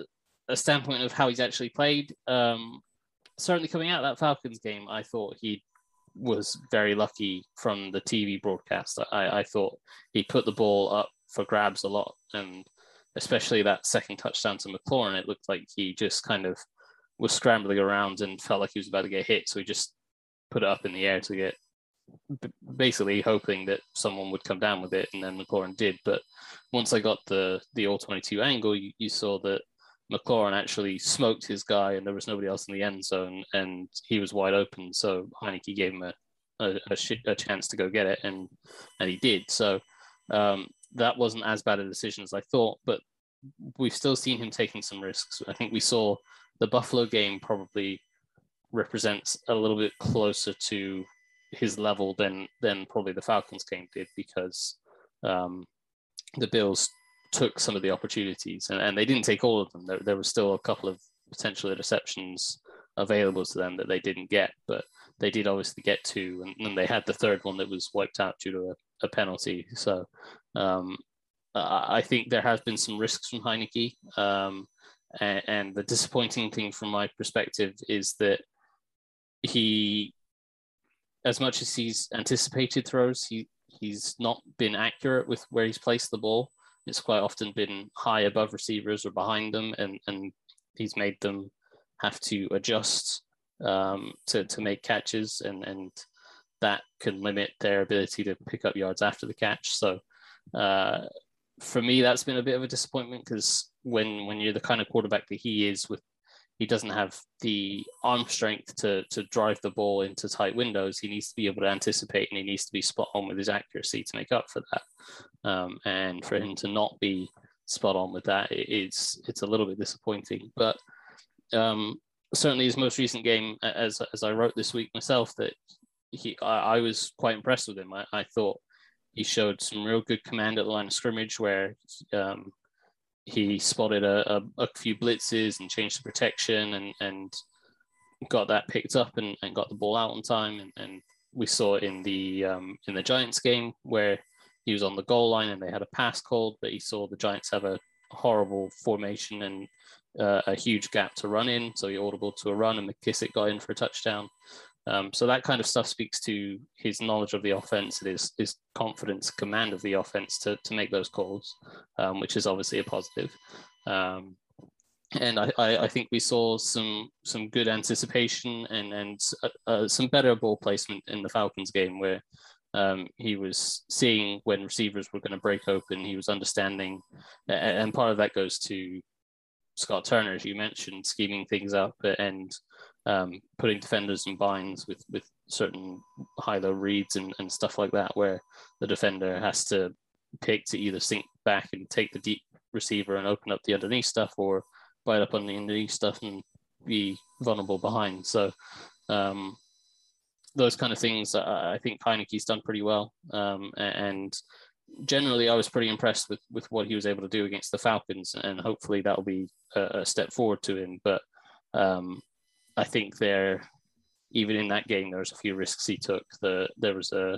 S8: a standpoint of how he's actually played, um, certainly coming out of that Falcons game, I thought he was very lucky from the T V broadcast. I, I thought he put the ball up for grabs a lot, and especially that second touchdown to McLaurin, it looked like he just kind of was scrambling around and felt like he was about to get hit, so he just put it up in the air to get, basically hoping that someone would come down with it, and then McLaurin did. But once I got the the all twenty-two angle, you, you saw that McLaurin actually smoked his guy, and there was nobody else in the end zone, and he was wide open. So Heinicke gave him a a, a, sh- a chance to go get it, and and he did. So um, that wasn't as bad a decision as I thought, but we've still seen him taking some risks. I think we saw the Buffalo game probably represents a little bit closer to his level than than probably the Falcons game did, because um, the Bills took some of the opportunities, and, and they didn't take all of them. There, there was still a couple of potential interceptions available to them that they didn't get, but they did obviously get two, and then they had the third one that was wiped out due to a, a penalty. So um, I think there has been some risks from Heinicke, um, and, and the disappointing thing from my perspective is that he, as much as he's anticipated throws, he he's not been accurate with where he's placed the ball. It's quite often been high above receivers or behind them, and, and he's made them have to adjust um, to, to make catches, and, and that can limit their ability to pick up yards after the catch. So uh, for me, that's been a bit of a disappointment, because when, when you're the kind of quarterback that he is, with he doesn't have the arm strength to to drive the ball into tight windows. He needs to be able to anticipate, and he needs to be spot on with his accuracy to make up for that. Um, and for him to not be spot on with that, it, it's it's a little bit disappointing. But um, certainly his most recent game, as as I wrote this week myself, that he I, I was quite impressed with him. I, I thought he showed some real good command at the line of scrimmage, where um, he spotted a, a, a few blitzes and changed the protection, and, and got that picked up, and, and got the ball out on time. And, and we saw it in the um, in the Giants game, where he was on the goal line and they had a pass called, but he saw the Giants have a horrible formation and uh, a huge gap to run in. So he audibled to a run, and McKissick got in for a touchdown. Um, so that kind of stuff speaks to his knowledge of the offense and his, his confidence, command of the offense to, to make those calls, um, which is obviously a positive. Um, and I, I, I think we saw some some good anticipation and, and uh, uh, some better ball placement in the Falcons game, where um, he was seeing when receivers were going to break open. He was understanding, and part of that goes to Scott Turner, as you mentioned, scheming things up and um, putting defenders in binds with, with certain high-low reads and, and stuff like that, where the defender has to pick to either sink back and take the deep receiver and open up the underneath stuff, or bite up on the underneath stuff and be vulnerable behind. So um, those kind of things, I think Heinicke's done pretty well. Um, and generally, I was pretty impressed with, with what he was able to do against the Falcons, and hopefully that will be a, a step forward to him. But um, I think there, even in that game, there was a few risks he took. The there was a,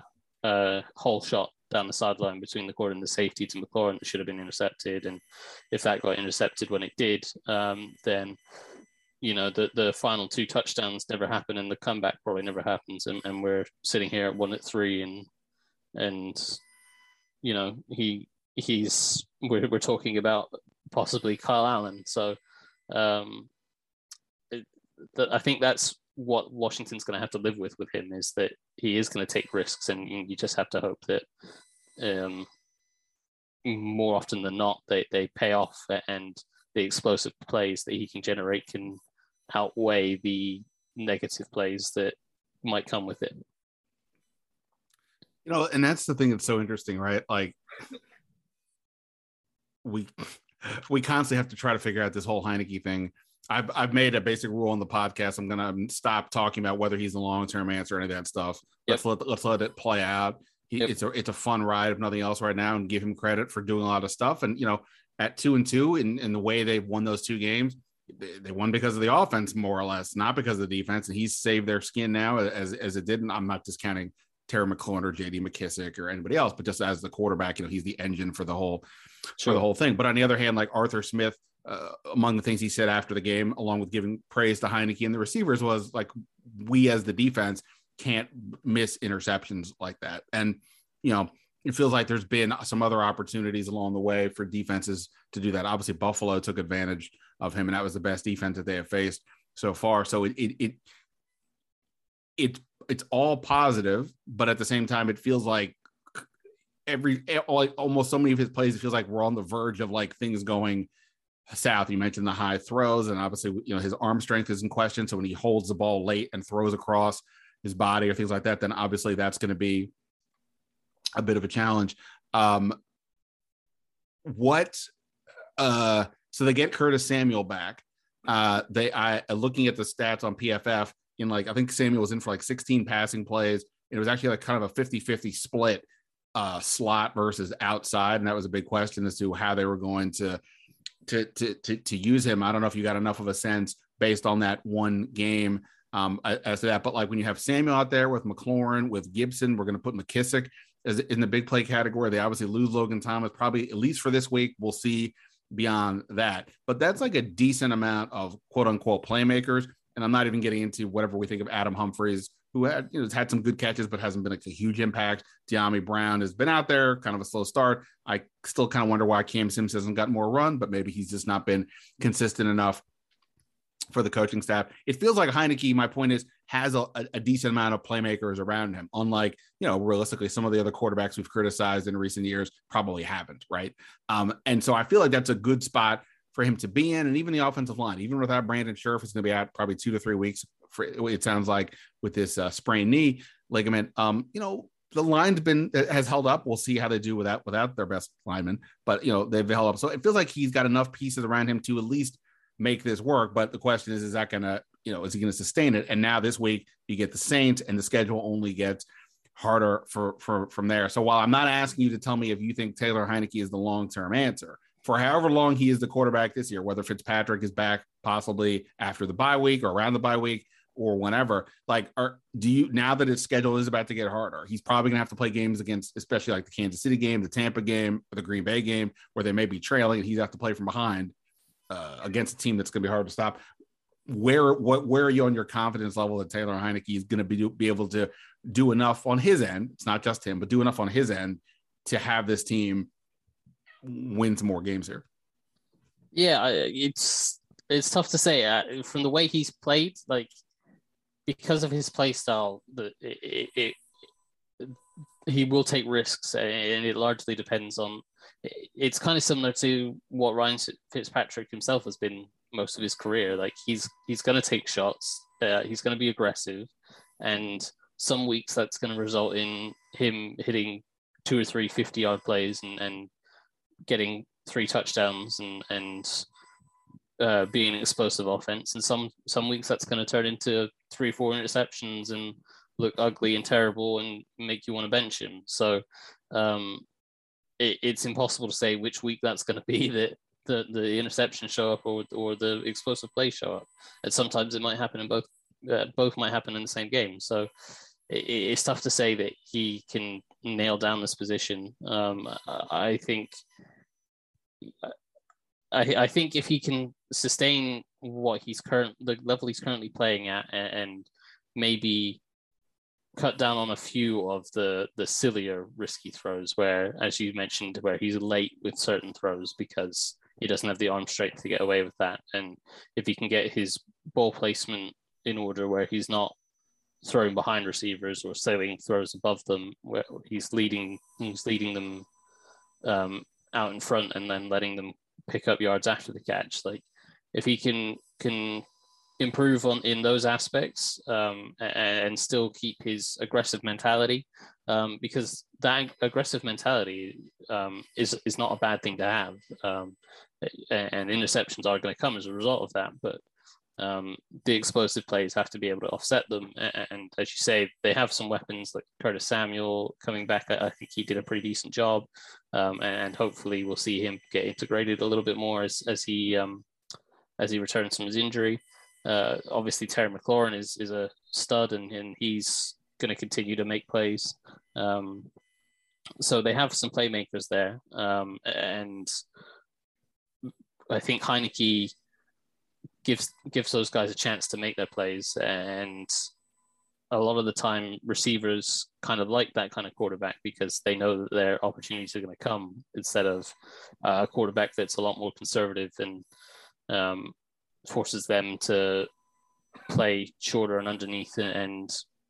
S8: a whole shot down the sideline between the quarter and the safety to McLaurin that should have been intercepted, and if that got intercepted when it did, um, then you know the the final two touchdowns never happen, and the comeback probably never happens, and, and we're sitting here at one at three, and and you know he he's we're we're talking about possibly Kyle Allen, so um, it, th- I think that's what Washington's going to have to live with with him, is that he is going to take risks, and you just have to hope that um, more often than not they, they pay off, and the explosive plays that he can generate can outweigh the negative plays that might come with it.
S2: You know, and that's the thing that's so interesting, right? Like we we constantly have to try to figure out this whole Heinicke thing. I've I've made a basic rule on the podcast. I'm gonna stop talking about whether he's the long term answer or any of that stuff.
S8: Yep.
S2: Let's let let's let it play out. He, yep. It's a it's a fun ride, if nothing else, right now, and give him credit for doing a lot of stuff. And you know, at two and two, in, in the way they've won those two games, they, they won because of the offense, more or less, not because of the defense. And he's saved their skin now, as as it didn't. I'm not discounting Terry McLaurin or J D McKissick or anybody else, but just as the quarterback, you know, he's the engine for the whole sure. for the whole thing. But on the other hand, like Arthur Smith uh, among the things he said after the game, along with giving praise to Heinicke and the receivers, was like, we as the defense can't miss interceptions like that. And, you know, it feels like there's been some other opportunities along the way for defenses to do that. Obviously, Buffalo took advantage of him, and that was the best defense that they have faced so far. So it, it, it, it it's all positive, but at the same time, it feels like every almost so many of his plays, it feels like we're on the verge of like things going south. You mentioned the high throws, and obviously, you know, his arm strength is in question. So when he holds the ball late and throws across his body or things like that, then obviously that's going to be a bit of a challenge. Um, what? Uh, so they get Curtis Samuel back. Uh, they I looking at the stats on P F F, in like, I think Samuel was in for like sixteen passing plays. It was actually like kind of a fifty-fifty split, uh, slot versus outside. And that was a big question as to how they were going to, to, to, to, to use him. I don't know if you got enough of a sense based on that one game um, as to that, but like when you have Samuel out there with McLaurin, with Gibson, we're going to put McKissick as in the big play category. They obviously lose Logan Thomas, probably at least for this week. We'll see beyond that, but that's like a decent amount of quote unquote playmakers. And I'm not even getting into whatever we think of Adam Humphries, who had, you know, has had some good catches, but hasn't been like a huge impact. De'Ami Brown has been out there, kind of a slow start. I still kind of wonder why Cam Sims hasn't got more run, but maybe he's just not been consistent enough for the coaching staff. It feels like Heinicke, my point is, has a, a decent amount of playmakers around him. Unlike, you know, realistically, some of the other quarterbacks we've criticized in recent years probably haven't, right? Um, and so I feel like that's a good spot for him to be in, and even the offensive line, even without Brandon Scherff, is going to be out probably two to three weeks. For it sounds like with this uh, sprained knee ligament. Um, you know, the line's been has held up. We'll see how they do without without their best lineman, but you know they've held up. So it feels like he's got enough pieces around him to at least make this work. But the question is, is that going to, you know, is he going to sustain it? And now this week you get the Saints, and the schedule only gets harder for for from there. So while I'm not asking you to tell me if you think Taylor Heinicke is the long term answer, for however long he is the quarterback this year, whether Fitzpatrick is back possibly after the bye week or around the bye week or whenever, like, are, do you, now that his schedule is about to get harder, he's probably going to have to play games against, especially like the Kansas City game, the Tampa game, or the Green Bay game, where they may be trailing and he's have to play from behind uh, against a team that's going to be hard to stop. Where, what, where are you on your confidence level that Taylor Heinicke is going to be, be able to do enough on his end? It's not just him, but do enough on his end to have this team win some more games here.
S8: Yeah, it's it's tough to say. Uh, from the way he's played, like, because of his play style, the it, it, it, he will take risks, and it largely depends on. It's kind of similar to what Ryan Fitzpatrick himself has been most of his career. Like, he's he's going to take shots, uh, he's going to be aggressive, and some weeks that's going to result in him hitting two or three fifty-yard plays and and getting three touchdowns and and uh, being an explosive offense. And some some weeks that's going to turn into three, four interceptions and look ugly and terrible and make you want to bench him. So um, it, it's impossible to say which week that's going to be that the the interceptions show up or or the explosive plays show up. And sometimes it might happen in both. Uh, both might happen in the same game. So it, it's tough to say that he can nail down this position. Um, I, I think. I, I think if he can sustain what he's current, the level he's currently playing at, and, and maybe cut down on a few of the the sillier risky throws, where, as you mentioned, where he's late with certain throws because he doesn't have the arm strength to get away with that, and if he can get his ball placement in order where he's not throwing behind receivers or sailing throws above them, where he's leading he's leading them um, out in front and then letting them pick up yards after the catch. Like, if he can can improve on in those aspects um, and, and still keep his aggressive mentality, um, because that aggressive mentality um, is is not a bad thing to have, um, and, and interceptions are going to come as a result of that. But um, the explosive plays have to be able to offset them. And, and as you say, they have some weapons like Curtis Samuel coming back. I, I think he did a pretty decent job. Um, and hopefully we'll see him get integrated a little bit more as, as he um, as he returns from his injury. Uh, obviously, Terry McLaurin is is a stud, and, and he's going to continue to make plays. Um, so they have some playmakers there, um, and I think Heineke gives gives those guys a chance to make their plays, and a lot of the time receivers kind of like that kind of quarterback because they know that their opportunities are going to come, instead of uh, a quarterback that's a lot more conservative and um, forces them to play shorter and underneath and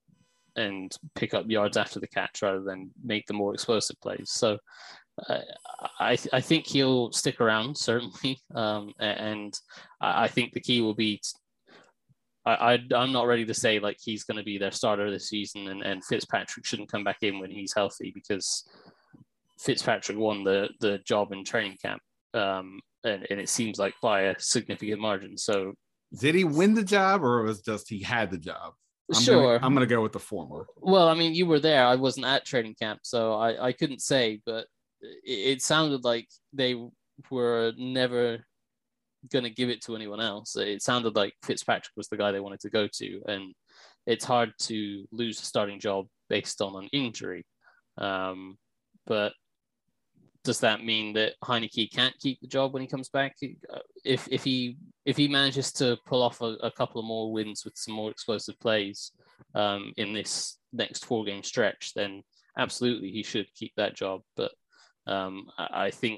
S8: and pick up yards after the catch rather than make the more explosive plays. So uh, I I think he'll stick around, certainly, um, and I think the key will be. T- I, I, I'm not ready to say like he's going to be their starter this season, and, and Fitzpatrick shouldn't come back in when he's healthy, because Fitzpatrick won the the job in training camp, um, and, and it seems like by a significant margin. So
S2: did he win the job, or it was just he had the job? I'm
S8: sure.
S2: Gonna, I'm going to go with the former.
S8: Well, I mean, you were there. I wasn't at training camp, so I, I couldn't say, but it, it sounded like they were never going to give it to anyone else. It sounded like Fitzpatrick was the guy they wanted to go to, and it's hard to lose a starting job based on an injury. Um, but does that mean that Heineke can't keep the job when he comes back? If if he if he manages to pull off a, a couple of more wins with some more explosive plays um, in this next four game stretch, then absolutely he should keep that job. But um, I, I think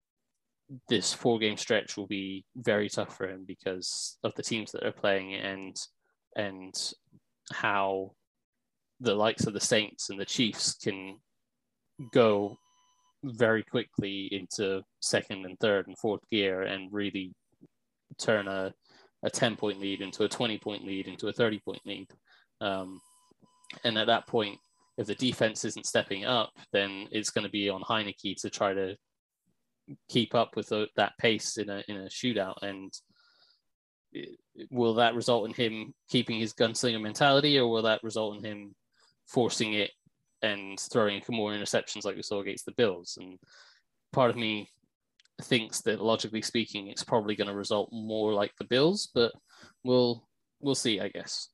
S8: this four game stretch will be very tough for him because of the teams that are playing, and and how the likes of the Saints and the Chiefs can go very quickly into second and third and fourth gear and really turn a, a ten point lead into a twenty point lead into a thirty point lead. Um, and at that point, if the defense isn't stepping up, then it's going to be on Heineke to try to keep up with the, that pace in a in a shootout. And it, will that result in him keeping his gunslinger mentality, or will that result in him forcing it and throwing more interceptions like we saw against the Bills? And part of me thinks that, logically speaking, it's probably going to result more like the Bills, but we'll we'll see, I guess.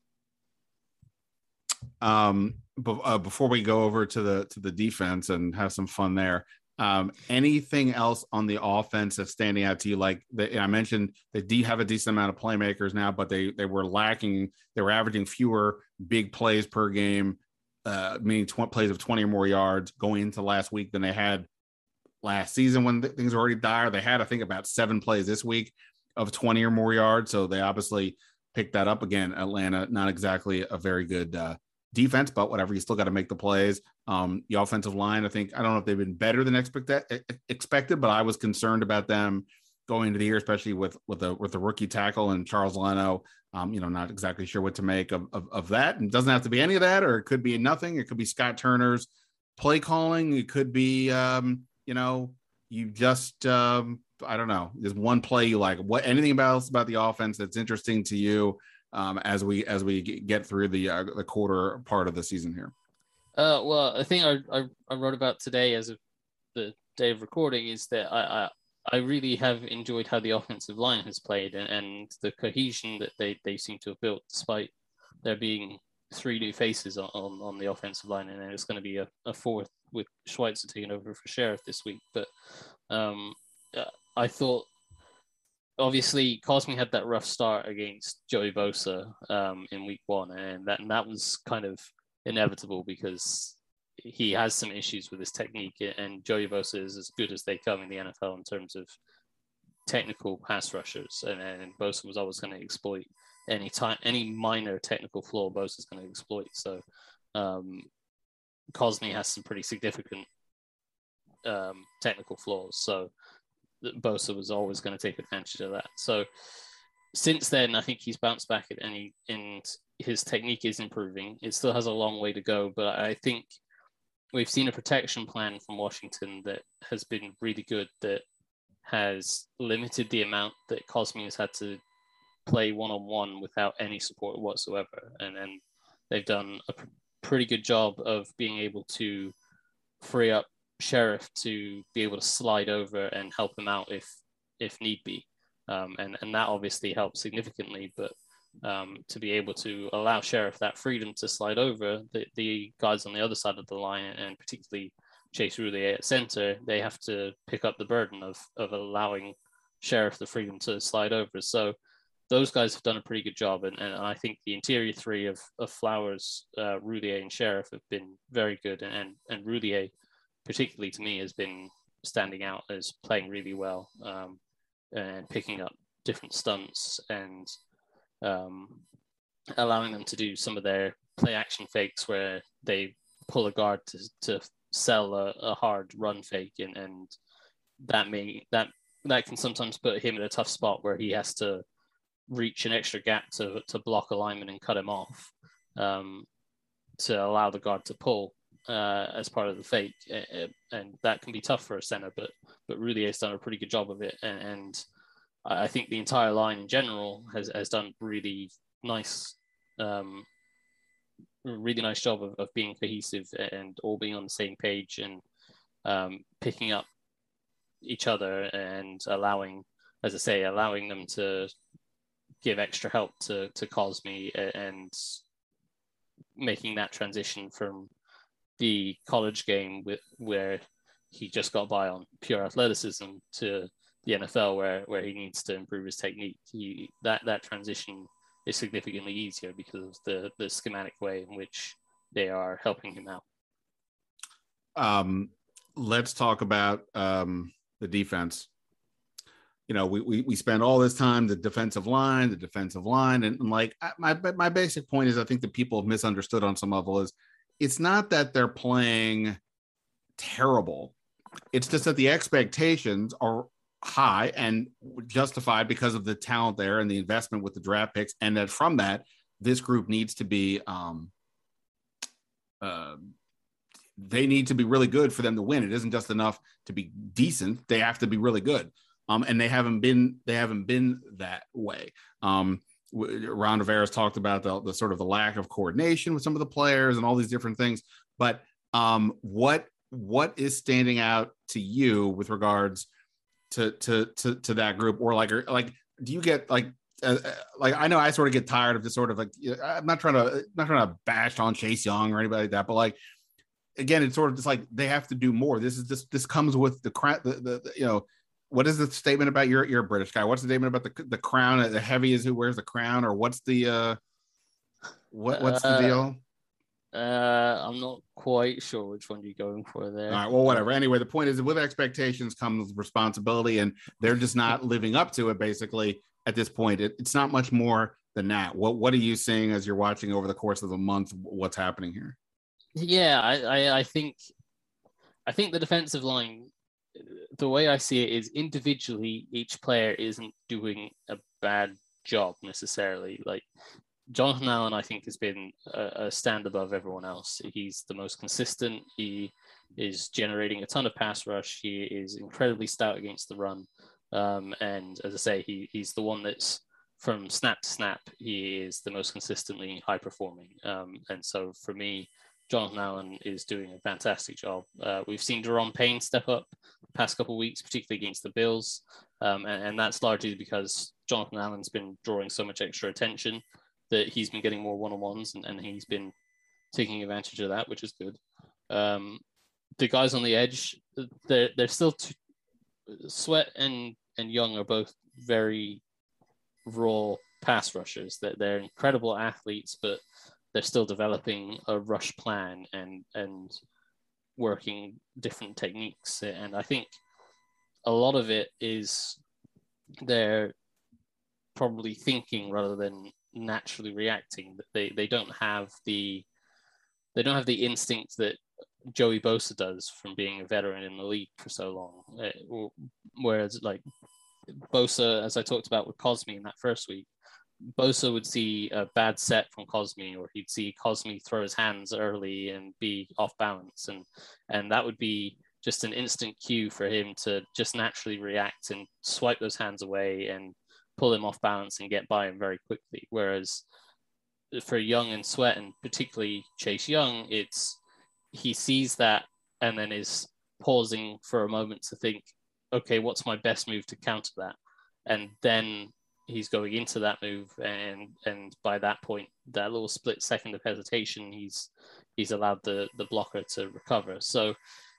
S2: Um, but uh, before we go over to the to the defense and have some fun there, um, anything else on the offense that's standing out to you? Like the, I mentioned, they do have a decent amount of playmakers now, but they they were lacking. They were averaging fewer big plays per game. Uh, meaning twenty plays of twenty or more yards going into last week than they had last season when th- things were already dire. They had, I think, about seven plays this week of twenty or more yards. So they obviously picked that up again. Atlanta, not exactly a very good uh, defense, but whatever, you still got to make the plays. Um, the offensive line, I think, I don't know if they've been better than expect- expected, but I was concerned about them going into the year, especially with with the with the rookie tackle and Charles Leno. Um, you know, not exactly sure what to make of, of, of that. And it doesn't have to be any of that, or it could be nothing. It could be Scott Turner's play calling. It could be, um, you know, you just, um, I don't know, there's one play you like. What, anything else about the offense that's interesting to you um, as we as we get through the uh, the quarter part of the season here?
S8: Uh, well, I think I, I, I wrote about today as of the day of recording is that I, I I really have enjoyed how the offensive line has played, and, and the cohesion that they, they seem to have built, despite there being three new faces on, on, on the offensive line. And it's going to be a, a fourth with Schweitzer taking over for Sheriff this week. But um, I thought, obviously, Cosmi had that rough start against Joey Bosa um, in week one, and that, and that was kind of inevitable because he has some issues with his technique, and Joey Bosa is as good as they come in the N F L in terms of technical pass rushers, and, and Bosa was always going to exploit any time, any minor technical flaw Bosa is going to exploit. So um, Cosmi has some pretty significant um, technical flaws, so Bosa was always going to take advantage of that. So since then, I think he's bounced back, and, he, and his technique is improving. It still has a long way to go, but I think we've seen a protection plan from Washington that has been really good, that has limited the amount that Cosmi has had to play one-on-one without any support whatsoever. And then they've done a pr- pretty good job of being able to free up Sheriff to be able to slide over and help him out if if need be. Um, and, and that obviously helps significantly, but Um, to be able to allow Sheriff that freedom to slide over, the, the guys on the other side of the line, and particularly Chase Roullier at center, they have to pick up the burden of of allowing Sheriff the freedom to slide over. So those guys have done a pretty good job. And, and I think the interior three of, of Flowers, uh, Roulier, and Sheriff have been very good. And, and Roulier, particularly to me, has been standing out as playing really well um, and picking up different stunts and um, allowing them to do some of their play action fakes where they pull a guard to, to sell a, a hard run fake. And, and that may that that can sometimes put him in a tough spot where he has to reach an extra gap to, to block a lineman and cut him off um, to allow the guard to pull uh, as part of the fake. And that can be tough for a center, but but Roulier has done a pretty good job of it. And, and I think the entire line in general has, has done really nice, um, really nice job of, of being cohesive and all being on the same page and um, picking up each other and allowing, as I say, allowing them to give extra help to, to Cosme and making that transition from the college game with where he just got by on pure athleticism to the N F L where, where he needs to improve his technique. He, that, that transition is significantly easier because of the, the schematic way in which they are helping him out.
S2: Um, let's talk about um, the defense. You know, we, we we spend all this time, the defensive line, the defensive line. And, and like my, my basic point is I think that people have misunderstood on some level is it's not that they're playing terrible. It's just that the expectations are high and justified because of the talent there and the investment with the draft picks. And that from that, this group needs to be, um, uh, they need to be really good for them to win. It isn't just enough to be decent. They have to be really good. Um, and they haven't been, they haven't been that way. Um, Ron Rivera's talked about the, the sort of the lack of coordination with some of the players and all these different things. But um, what, what is standing out to you with regards to, to, to, to that group? Or like, or like, do you get like, uh, like, I know I sort of get tired of this sort of like, I'm not trying to, not trying to bash on Chase Young or anybody like that, but like, again, it's sort of just like, they have to do more. This is just, this comes with the crap, the, the, the, you know, what is the statement about you're, you're a British guy? What's the statement about the, the crown? The heavy is who wears the crown, or what's the, uh, what, what's the
S8: uh,
S2: deal?
S8: Uh, I'm not quite sure which one you're going for there.
S2: All right. Well, whatever. Anyway, the point is with expectations comes responsibility, and they're just not living up to it. Basically at this point, it, it's not much more than that. What, what are you seeing as you're watching over the course of the month? What's happening here?
S8: Yeah, I, I, I think, I think the defensive line, the way I see it is individually, each player isn't doing a bad job necessarily. Like Jonathan Allen, I think, has been a, a stand above everyone else. He's the most consistent. He is generating a ton of pass rush. He is incredibly stout against the run. Um, and as I say, he, he's the one that's from snap to snap. He is the most consistently high performing. Um, and so for me, Jonathan Allen is doing a fantastic job. Uh, we've seen Daron Payne step up the past couple of weeks, particularly against the Bills. Um, and, and that's largely because Jonathan Allen's been drawing so much extra attention that he's been getting more one-on-ones and, and he's been taking advantage of that, which is good. Um, the guys on the edge, they're, they're still too, Sweat and, and Young are both very raw pass rushers. They're, they're incredible athletes, but they're still developing a rush plan and, and working different techniques. And I think a lot of it is they're probably thinking rather than naturally reacting. They they don't have the they don't have the instinct that Joey Bosa does from being a veteran in the league for so long. Whereas like Bosa, as I talked about with Cosme in that first week, Bosa would see a bad set from Cosme, or he'd see Cosme throw his hands early and be off balance. And, and that would be just an instant cue for him to just naturally react and swipe those hands away and pull him off balance and get by him very quickly. Whereas for Young and Sweat, and particularly Chase Young, it's he sees that and then is pausing for a moment to think, okay, what's my best move to counter that? And then he's going into that move, and and by that point, that little split second of hesitation, he's he's allowed the the blocker to recover. So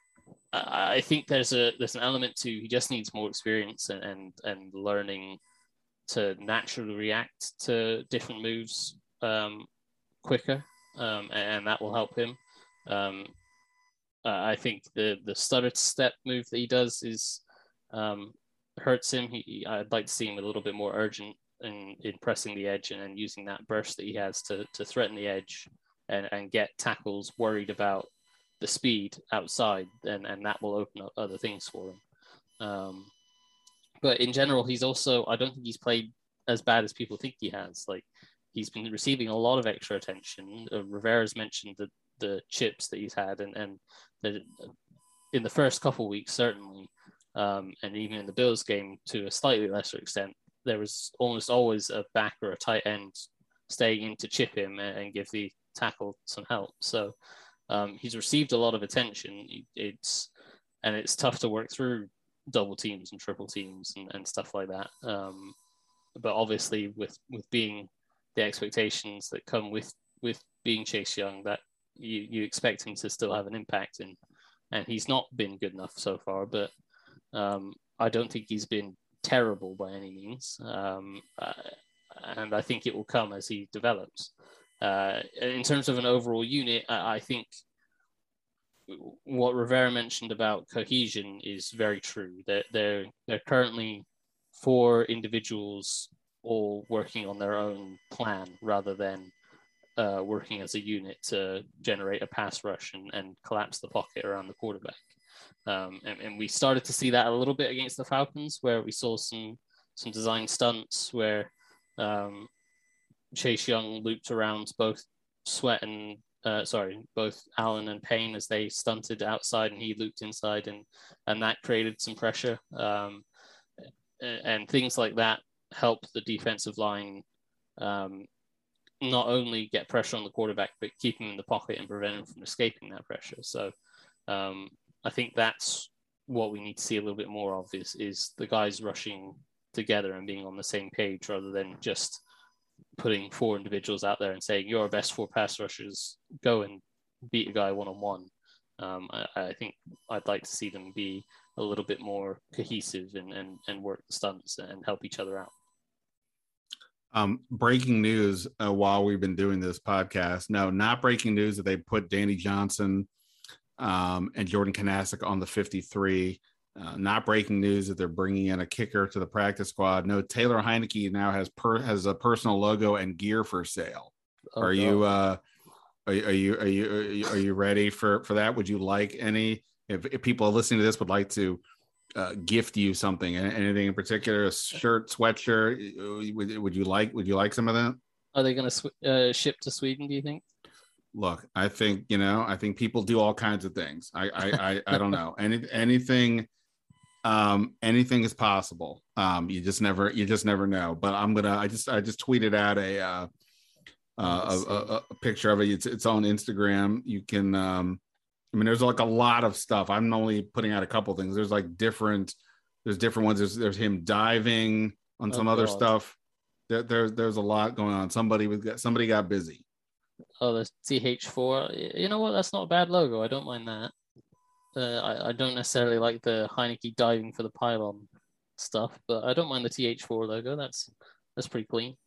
S8: I think there's a there's an element to he just needs more experience and and, and learning to naturally react to different moves um, quicker, um, and, and that will help him. Um, uh, I think the the stutter step move that he does is um, hurts him. He, I'd like to see him a little bit more urgent in, in pressing the edge and, and using that burst that he has to to threaten the edge and, and get tackles worried about the speed outside, and, and that will open up other things for him. Um, but in general, he's also, I don't think he's played as bad as people think he has. Like, he's been receiving a lot of extra attention. Uh, Rivera's mentioned the, the chips that he's had, and, and the, in the first couple of weeks, certainly, um, and even in the Bills game to a slightly lesser extent, there was almost always a back or a tight end staying in to chip him and, and give the tackle some help. So um, he's received a lot of attention. It's and it's tough to work through double teams and triple teams and, and stuff like that. Um, but obviously, with with being the expectations that come with with being Chase Young, that you you expect him to still have an impact, and and he's not been good enough so far. But um, I don't think he's been terrible by any means, um, uh, and I think it will come as he develops. Uh, in terms of an overall unit, I, I think what Rivera mentioned about cohesion is very true. That they're, they're they're currently four individuals all working on their own plan rather than uh, working as a unit to generate a pass rush and, and collapse the pocket around the quarterback. Um, and, and we started to see that a little bit against the Falcons, where we saw some some design stunts where um, Chase Young looped around both Sweat and uh, sorry, both Allen and Payne as they stunted outside, and he looped inside, and and that created some pressure. Um, and, and things like that help the defensive line um, not only get pressure on the quarterback, but keep him in the pocket and prevent him from escaping that pressure. So um, I think that's what we need to see a little bit more of is, is the guys rushing together and being on the same page rather than just putting four individuals out there and saying, you're our best four pass rushers, go and beat a guy one-on-one. Um, I, I think I'd like to see them be a little bit more cohesive and, and, and work the stunts and help each other out.
S2: Um, breaking news uh, while we've been doing this podcast. No, not breaking news that they put Danny Johnson um, and Jordan Kanasic on the fifty-three. Uh, not breaking news that they're bringing in a kicker to the practice squad. No, Taylor Heineke now has per, has a personal logo and gear for sale. Oh, are, you, uh, are you are you are you are you are you ready for for that? Would you like any? If, if people listening to this would like to uh, gift you something, anything in particular, a shirt, sweatshirt, would, would you like? Would you like some of that?
S8: Are they going to sw- uh, ship to Sweden? Do you think?
S2: Look, I think you know. I think people do all kinds of things. I I I, I don't know. Any anything. Um, anything is possible. Um, you just never, you just never know. But I'm gonna, I just, I just tweeted out a, uh, uh, a, a, a picture of it. It's, it's on Instagram. You can, um, I mean, there's like a lot of stuff. I'm only putting out a couple things. There's like different, there's different ones. There's, there's him diving on some oh, other God. stuff. There, there's, there's a lot going on. Somebody was, somebody got busy.
S8: Oh, the T H four. You know what? That's not a bad logo. I don't mind that. Uh, I, I don't necessarily like the Heineke diving for the pylon stuff, but I don't mind the T H four logo. That's that's pretty clean.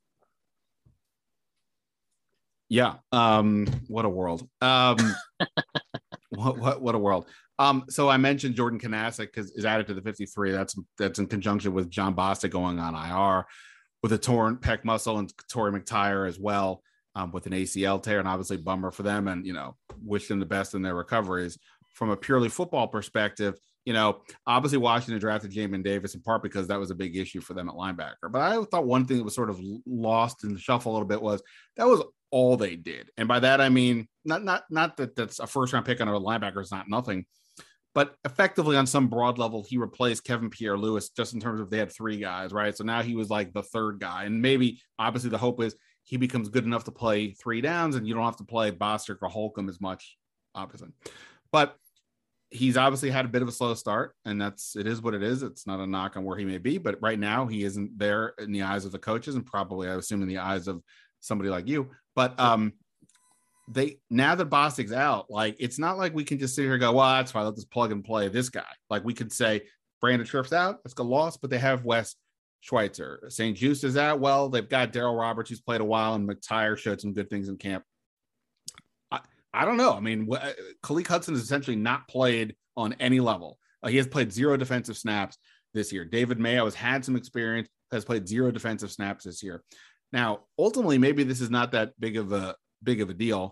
S2: Yeah. Um, what a world. Um, what, what what a world. Um, so I mentioned Jordan Kanasic because is added to the fifty-three. That's that's in conjunction with John Bostic going on I R with a torn pec muscle, and Torrey McTyer as well um, with an A C L tear, and obviously bummer for them. And you know, wish them the best in their recoveries. From a purely football perspective, you know, obviously Washington drafted Jamin Davis in part because that was a big issue for them at linebacker. But I thought one thing that was sort of lost in the shuffle a little bit was that was all they did. And by that, I mean, not not not that that's a first round pick on a linebacker is not nothing, but effectively on some broad level, he replaced Kevin Pierre-Louis just in terms of they had three guys, right? So now he was like the third guy. And maybe obviously the hope is he becomes good enough to play three downs and you don't have to play Bostic or Holcomb as much, obviously. But he's obviously had a bit of a slow start, and that's it is what it is. It's not a knock on where he may be, but right now he isn't there in the eyes of the coaches, and probably I assume in the eyes of somebody like you. But um, they now that Bostic's out, like it's not like we can just sit here and go, well, that's fine. Let's just plug and play this guy. Like we could say Brandon Tripp's out, it's a loss, but they have Wes Schweitzer. Saint Just is out. Well, they've got Daryl Roberts, who's played a while, and McTire showed some good things in camp. I, I don't know. I mean, Khaleke Hudson has essentially not played on any level. Uh, he has played zero defensive snaps this year. David Mayo has had some experience, has played zero defensive snaps this year. Now, ultimately, maybe this is not that big of a big of a deal.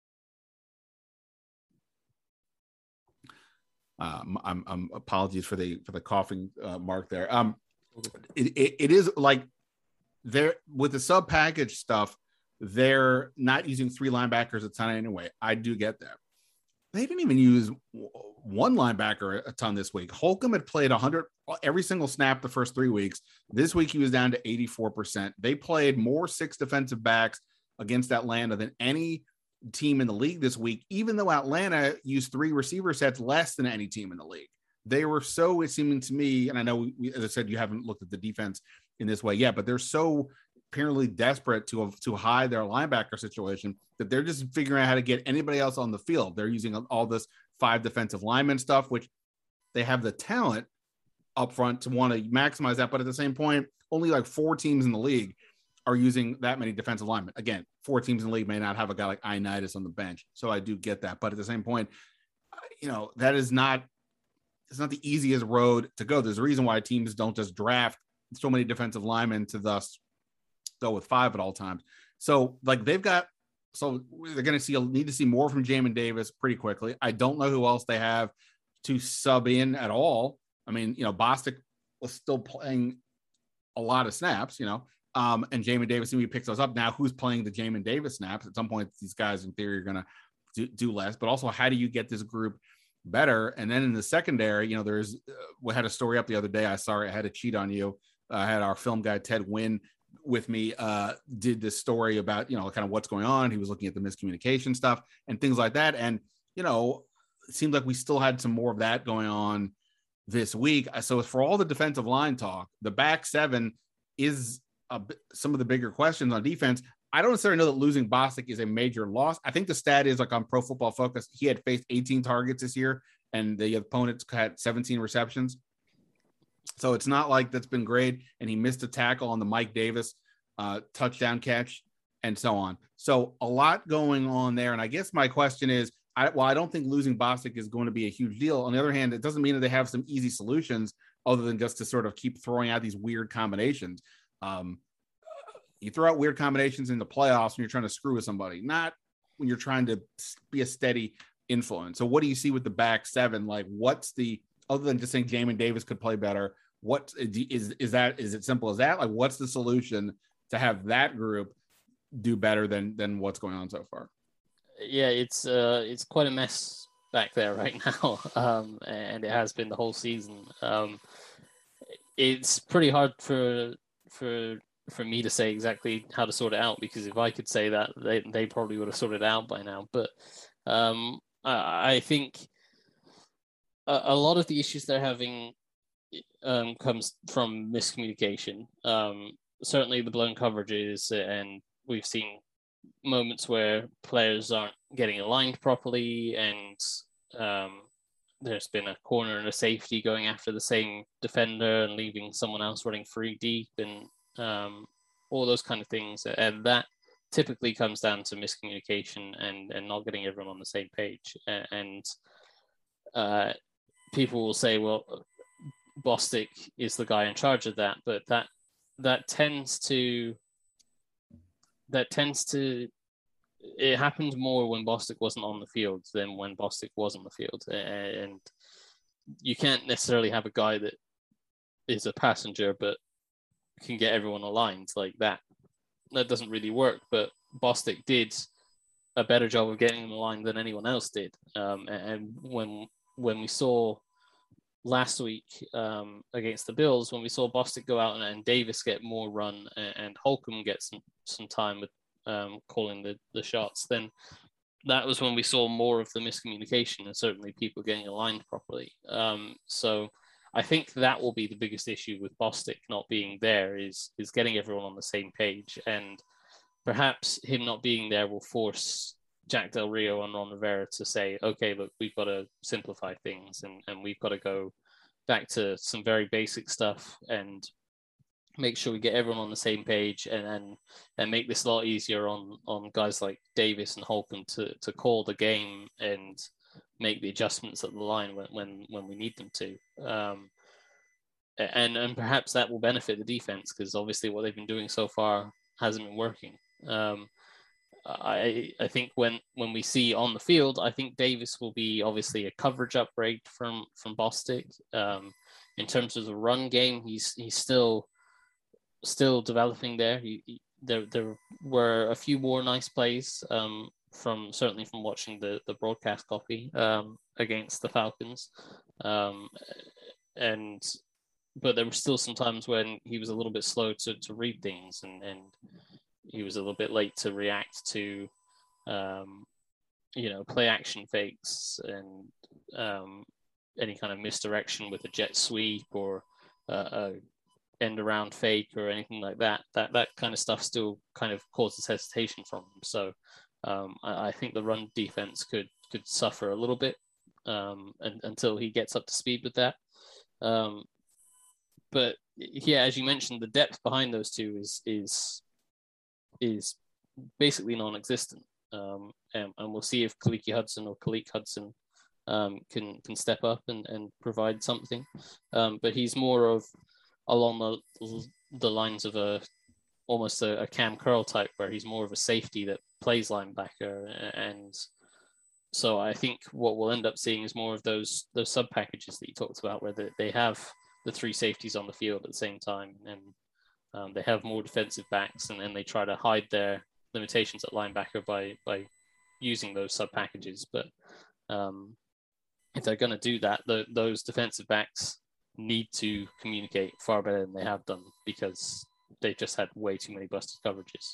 S2: Um, I'm, I'm apologies for the for the coughing uh, mark there. Um, it, it, it is like they're with the sub package stuff. They're not using three linebackers a ton anyway. I do get that. They didn't even use one linebacker a ton this week. Holcomb had played one hundred every single snap the first three weeks. This week he was down to eighty-four percent. They played more six defensive backs against Atlanta than any team in the league this week, even though Atlanta used three receiver sets less than any team in the league. They were so, it seeming to me, and I know, we, as I said, you haven't looked at the defense in this way yet, but they're so apparently desperate to, to hide their linebacker situation that they're just figuring out how to get anybody else on the field. They're using all this five defensive lineman stuff, which they have the talent up front to want to maximize that. But at the same point, only like four teams in the league are using that many defensive linemen. Again, four teams in the league may not have a guy like Ioannidis on the bench. So I do get that. But at the same point, you know, that is not, it's not the easiest road to go. There's a reason why teams don't just draft so many defensive linemen to thus go with five at all times. So like they've got, so they're going to see, need to see more from Jamin Davis pretty quickly. I don't know who else they have to sub in at all. I mean, you know, Bostic was still playing a lot of snaps, you know, um, and Jamin Davis, maybe picks those up. Now who's playing the Jamin Davis snaps? At some point, these guys in theory are going to do, do less, but also how do you get this group better? And then in the secondary, you know, there's, uh, we had a story up the other day. I saw it, I had to cheat on you. Uh, I had our film guy, Ted Wynn, with me, uh, did this story about, you know, kind of what's going on. He was looking at the miscommunication stuff and things like that. And, you know, it seemed like we still had some more of that going on this week. So for all the defensive line talk, the back seven is a, some of the bigger questions on defense. I don't necessarily know that losing Bostic is a major loss. I think the stat is like on Pro Football Focus, he had faced eighteen targets this year and the opponents had seventeen receptions. So it's not like that's been great. And he missed a tackle on the Mike Davis uh, touchdown catch and so on. So a lot going on there. And I guess my question is, I, well, I don't think losing Bostic is going to be a huge deal. On the other hand, it doesn't mean that they have some easy solutions other than just to sort of keep throwing out these weird combinations. Um, you throw out weird combinations in the playoffs when you're trying to screw with somebody, not when you're trying to be a steady influence. So what do you see with the back seven? Like what's the, other than just saying Jamin Davis could play better, what is, is that, is it simple as that? Like what's the solution to have that group do better than, than what's going on so far?
S8: Yeah, it's uh, it's quite a mess back there right now, um, and it has been the whole season. Um, it's pretty hard for for for me to say exactly how to sort it out, because if I could say that, they they probably would have sorted it out by now. But um, I, I think a, a lot of the issues they're having um, comes from miscommunication. Um, certainly, the blown coverages, and we've seen moments where players aren't getting aligned properly, and um, there's been a corner and a safety going after the same defender and leaving someone else running free deep, and um, all those kind of things. And that typically comes down to miscommunication and, and not getting everyone on the same page. And uh, people will say, well, Bostic is the guy in charge of that, but that that tends to that tends to, it happened more when Bostic wasn't on the field than when Bostic was on the field. And you can't necessarily have a guy that is a passenger, but can get everyone aligned like that. That doesn't really work, but Bostic did a better job of getting them aligned than anyone else did. Um, and when, when we saw last week um, against the Bills, when we saw Bostic go out and, and Davis get more run and, and Holcomb get some, some time with um, calling the, the shots, then that was when we saw more of the miscommunication and certainly people getting aligned properly. Um, so I think that will be the biggest issue with Bostic not being there is, is getting everyone on the same page. And perhaps him not being there will force Jack Del Rio and Ron Rivera to say, okay, look, we've got to simplify things and, and we've got to go back to some very basic stuff and make sure we get everyone on the same page and and, and make this a lot easier on, on guys like Davis and Holcomb to, to call the game and make the adjustments at the line when, when, when we need them to. Um, and, and perhaps that will benefit the defense because obviously what they've been doing so far hasn't been working. Um, I I think when, when we see on the field, I think Davis will be obviously a coverage upgrade from from Bostic. Um, in terms of the run game, he's he's still still developing there. He, he, there there were a few more nice plays um, from certainly from watching the the broadcast copy um, against the Falcons, um, and but there were still some times when he was a little bit slow to to read things and and. He was a little bit late to react to, um, you know, play action fakes and um, any kind of misdirection with a jet sweep or uh, a end around fake or anything like that. That that kind of stuff still kind of causes hesitation from him. So um, I, I think the run defense could could suffer a little bit um, and, until he gets up to speed with that. Um, but yeah, as you mentioned, the depth behind those two is is is basically non-existent. Um, and, and we'll see if Kaliki Hudson or Kalik Hudson um, can can step up and, and provide something. Um, but he's more of along the the lines of a almost a, a Cam Curl type, where he's more of a safety that plays linebacker. And so I think what we'll end up seeing is more of those those sub packages that you talked about, where they, they have the three safeties on the field at the same time, and um, they have more defensive backs, and then they try to hide their limitations at linebacker by by using those sub packages. But um, if they're going to do that, the, those defensive backs need to communicate far better than they have done, because they've just had way too many busted coverages.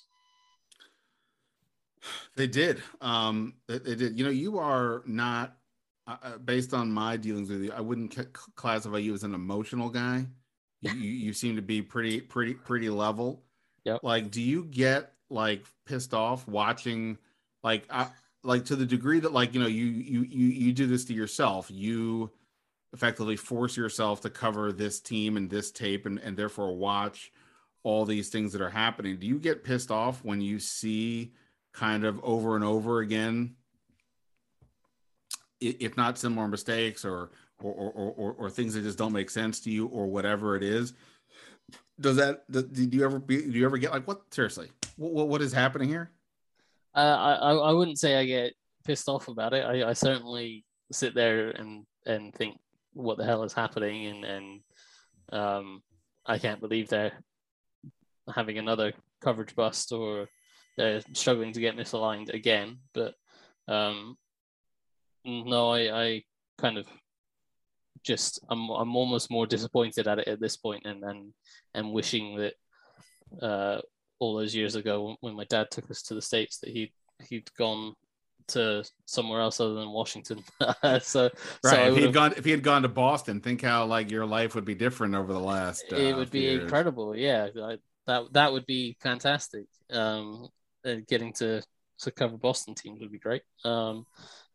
S2: They did. Um, they, they did. You know, you are not, uh, based on my dealings with you, I wouldn't c- classify you as an emotional guy. You, you, you seem to be pretty, pretty, pretty level.
S8: Yep.
S2: Like, do you get like pissed off watching, like, I, like to the degree that, like, you know, you, you, you, you do this to yourself. You effectively force yourself to cover this team and this tape, and, and therefore watch all these things that are happening. Do you get pissed off when you see kind of over and over again, if not similar mistakes or or, or or or things that just don't make sense to you, or whatever it is? Does that, do you ever be, do you ever get like, what, seriously, what, what is happening here?
S8: Uh, I, I wouldn't say I get pissed off about it. I, I certainly sit there and, and think, what the hell is happening? And, and um, I can't believe they're having another coverage bust, or they're struggling to get misaligned again. But um, no, I, I kind of just, I'm, I'm almost more disappointed at it at this point, and and, and wishing that uh, all those years ago when my dad took us to the States, that he'd, he'd gone to somewhere else other than Washington. so, so
S2: right. If he had gone, if he had gone to Boston, think how like your life would be different over the last. Uh,
S8: it would be
S2: years.
S8: Incredible. Yeah, I, that that would be fantastic. Um, getting to to cover Boston teams would be great. Um,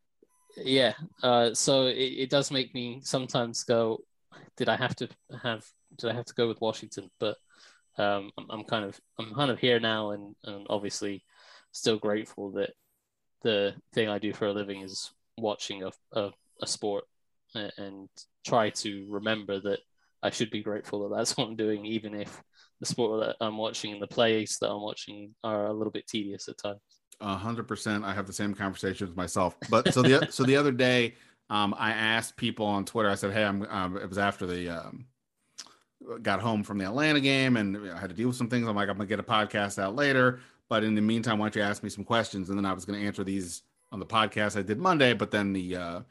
S8: yeah. Uh, so it, it does make me sometimes go, did I have to have? Did I have to go with Washington? But um, I'm, I'm kind of I'm kind of here now, and and obviously still grateful that the thing I do for a living is watching a, a, a sport, and try to remember that I should be grateful that that's what I'm doing, even if the sport that I'm watching and the plays that I'm watching are a little bit tedious at times.
S2: A hundred percent. I have the same conversation with myself. But so the so the other day, um, I asked people on Twitter. I said, "Hey, I'm." Um, it was after the um, got home from the Atlanta game, and I had to deal with some things. I'm like, I'm gonna get a podcast out later. But in the meantime, why don't you ask me some questions? And then I was going to answer these on the podcast I did Monday, but then the uh,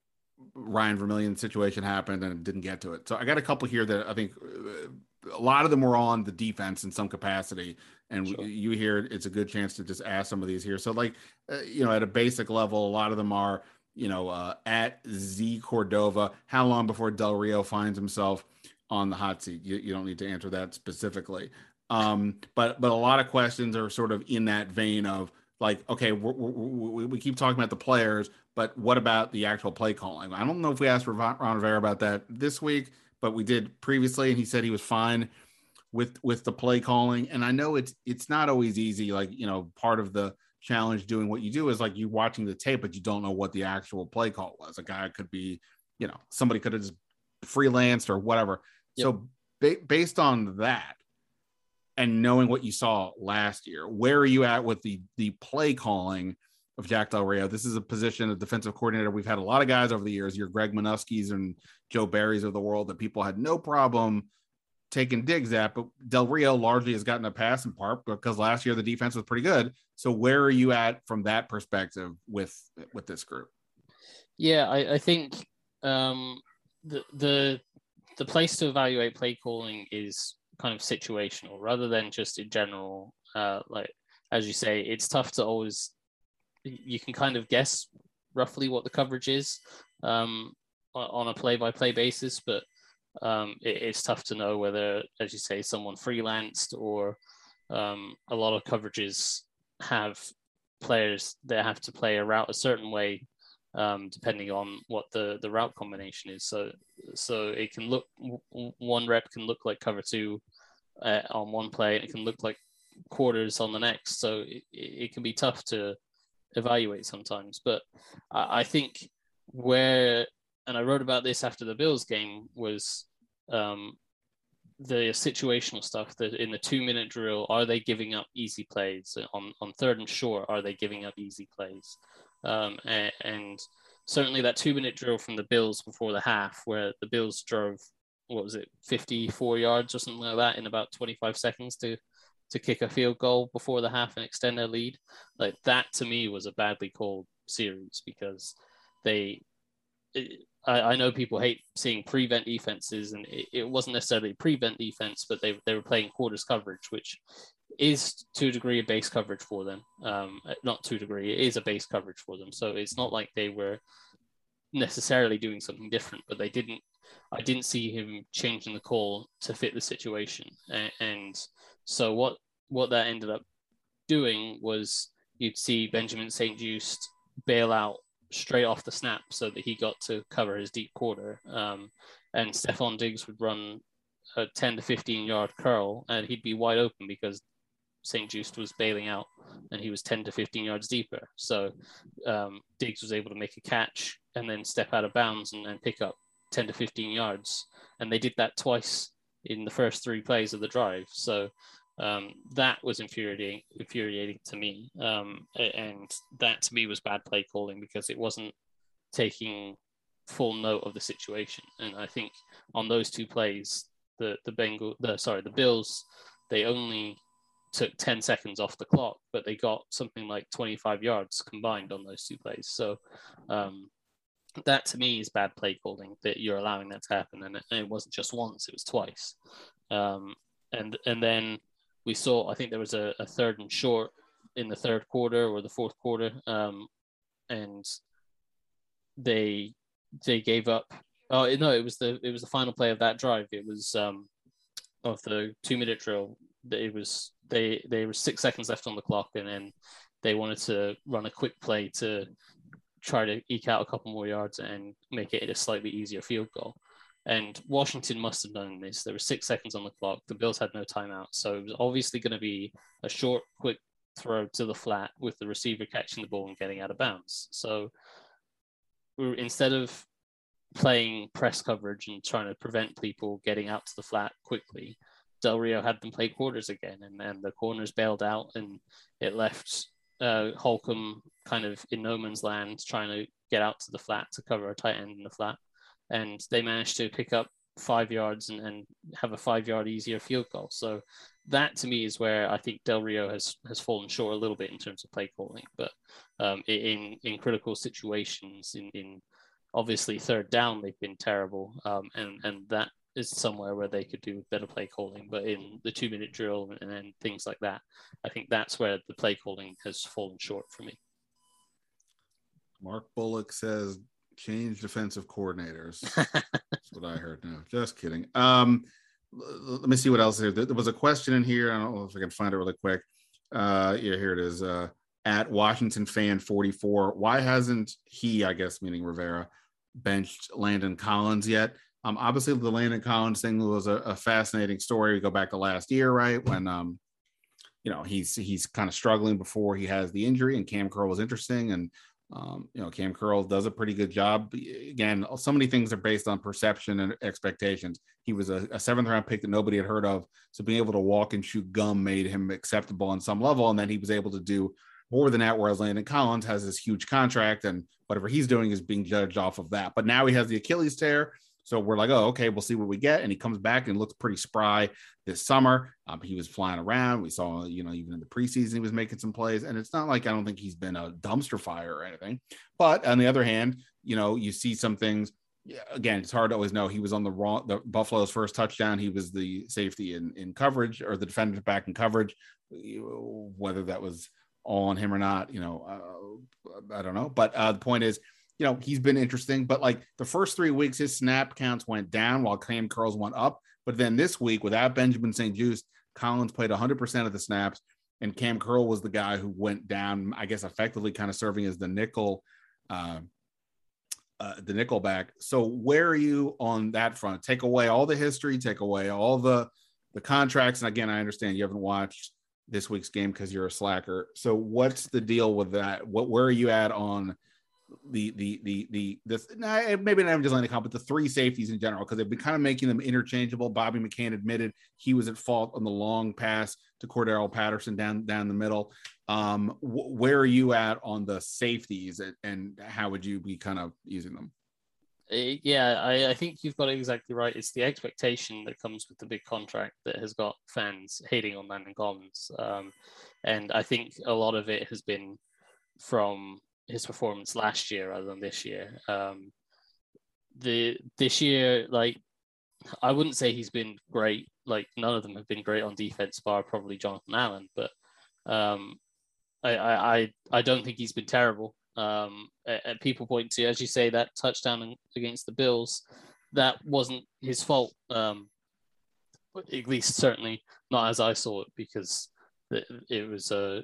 S2: Ryan Vermillion situation happened and didn't get to it. So I got a couple here that I think uh, a lot of them were on the defense in some capacity. And sure. you hear it's a good chance to just ask some of these here. So like, uh, you know, at a basic level, a lot of them are, you know, uh, at Z Cordova, how long before Del Rio finds himself on the hot seat? You, you don't need to answer that specifically. Um, but but a lot of questions are sort of in that vein of like, okay, we're, we're, we keep talking about the players, but what about the actual play calling? I don't know if we asked Ron Rivera about that this week, but we did previously, and he said he was fine with with the play calling. And I know it's it's not always easy. Like, you know, part of the challenge doing what you do is like you watching the tape, but you don't know what the actual play call was. A guy could be, you know, somebody could have just freelanced or whatever. Yep. So ba- based on that, and knowing what you saw last year, where are you at with the the play calling of Jack Del Rio? This is a position of defensive coordinator. We've had a lot of guys over the years, your Greg Minuskis and Joe Barrys of the world, that people had no problem taking digs at, but Del Rio largely has gotten a pass in part because last year the defense was pretty good. So where are you at from that perspective with with this group?
S8: Yeah, I, I think um, the the the place to evaluate play calling is kind of situational rather than just in general. Uh, like, as you say, it's tough to always, you can kind of guess roughly what the coverage is um, on a play-by-play basis, but um, it, it's tough to know whether, as you say, someone freelanced or um, a lot of coverages have players that have to play a route a certain way um, depending on what the, the route combination is. So, so it can look, one rep can look like cover two Uh, on one play, and it can look like quarters on the next. So it, it can be tough to evaluate sometimes. But I, I think where, and I wrote about this after the Bills game, was um, the situational stuff. That in the two-minute drill, are they giving up easy plays? On, on third and short, are they giving up easy plays? Um, and, and certainly that two-minute drill from the Bills before the half, where the Bills drove, what was it, fifty-four yards or something like that in about twenty-five seconds to to kick a field goal before the half and extend their lead. Like, that to me was a badly called series, because they, it, I, I know people hate seeing prevent defenses, and it, it wasn't necessarily prevent defense, but they, they were playing quarters coverage, which is to a degree a base coverage for them. Um, not to a degree, it is a base coverage for them. So it's not like they were necessarily doing something different, but they didn't, I didn't see him changing the call to fit the situation. And, and so what, what that ended up doing was you'd see Benjamin Saint-Juste bail out straight off the snap so that he got to cover his deep quarter. Um, and Stephon Diggs would run a ten to fifteen yard curl, and he'd be wide open because Saint-Juste was bailing out and he was ten to fifteen yards deeper. So um, Diggs was able to make a catch and then step out of bounds and, and pick up ten to fifteen yards. And they did that twice in the first three plays of the drive. So um, that was infuriating, infuriating to me. Um, and that to me was bad play calling, because it wasn't taking full note of the situation. And I think on those two plays, the, the Bengal, the, sorry, the Bills, they only took ten seconds off the clock, but they got something like twenty-five yards combined on those two plays. So um, that to me is bad play calling, that you're allowing that to happen. And it, and it wasn't just once, it was twice. Um, and and then we saw, I think there was a, a third and short in the third quarter or the fourth quarter. Um, and they, they gave up. Oh no, it was the, it was the final play of that drive. It was um, of the two minute drill. It was, they, they were six seconds left on the clock, and then they wanted to run a quick play to try to eke out a couple more yards and make it a slightly easier field goal. And Washington must have known this. There were six seconds on the clock. The Bills had no timeout. So it was obviously going to be a short, quick throw to the flat with the receiver catching the ball and getting out of bounds. So we were, instead of playing press coverage and trying to prevent people getting out to the flat quickly, Del Rio had them play quarters again, and then the corners bailed out, and it left uh, Holcomb kind of in no man's land trying to get out to the flat to cover a tight end in the flat. And they managed to pick up five yards and, and have a five yard easier field goal. So that to me is where I think Del Rio has, has fallen short a little bit in terms of play calling. But um, in, in critical situations, in, in obviously third down, they've been terrible. Um, and, and that is somewhere where they could do better play calling. But in the two minute drill and then things like that, I think that's where the play calling has fallen short for me.
S2: Mark Bullock says, change defensive coordinators. That's what I heard. No, just kidding. Um, let me see what else is here. There was a question in here. I don't know if I can find it really quick. Uh, yeah, here it is. Uh, at Washington Fan forty-four. Why hasn't he, I guess, meaning Rivera, benched Landon Collins yet? Um, obviously, the Landon Collins thing was a, a fascinating story. We go back to last year, right, when um, you know he's he's kind of struggling before he has the injury, and Cam Curl was interesting, and um, you know Cam Curl does a pretty good job. Again, so many things are based on perception and expectations. He was a, a seventh round pick that nobody had heard of, so being able to walk and chew gum made him acceptable on some level, and then he was able to do more than that, whereas Landon Collins has this huge contract, and whatever he's doing is being judged off of that. But now he has the Achilles tear. So we're like, oh, okay, we'll see what we get. And he comes back and looks pretty spry this summer. Um, he was flying around. We saw, you know, even in the preseason, he was making some plays. And it's not like I don't think he's been a dumpster fire or anything. But on the other hand, you know, you see some things. Again, it's hard to always know. He was on the wrong, the Buffalo's first touchdown. He was the safety in, in coverage, or the defender back in coverage, whether that was all on him or not, you know, uh, I don't know. But uh, the point is, you know, he's been interesting, but like the first three weeks, his snap counts went down while Cam Curls went up. But then this week, without Benjamin Saint-Juste, Collins played one hundred percent of the snaps, and Cam Curl was the guy who went down, I guess, effectively kind of serving as the nickel, uh, uh, the nickel back. So where are you on that front? Take away all the history, take away all the the contracts. And again, I understand you haven't watched this week's game because you're a slacker. So what's the deal with that? What where are you at on the the the the this nah, maybe not just Landon Collins, but the three safeties in general, because they've been kind of making them interchangeable. Bobby McCain admitted he was at fault on the long pass to Cordero Patterson down down the middle. Um, wh- where are you at on the safeties, and, and how would you be kind of using them?
S8: Yeah, I, I think you've got it exactly right. It's the expectation that comes with the big contract that has got fans hating on Landon Collins, um, and I think a lot of it has been from his performance last year rather than this year. Um, the this year, like, I wouldn't say he's been great. Like, none of them have been great on defense, bar probably Jonathan Allen. But um, I, I I I don't think he's been terrible. Um, and people point to, as you say, that touchdown against the Bills, that wasn't his fault. Um, at least certainly not as I saw it, because it, it was a.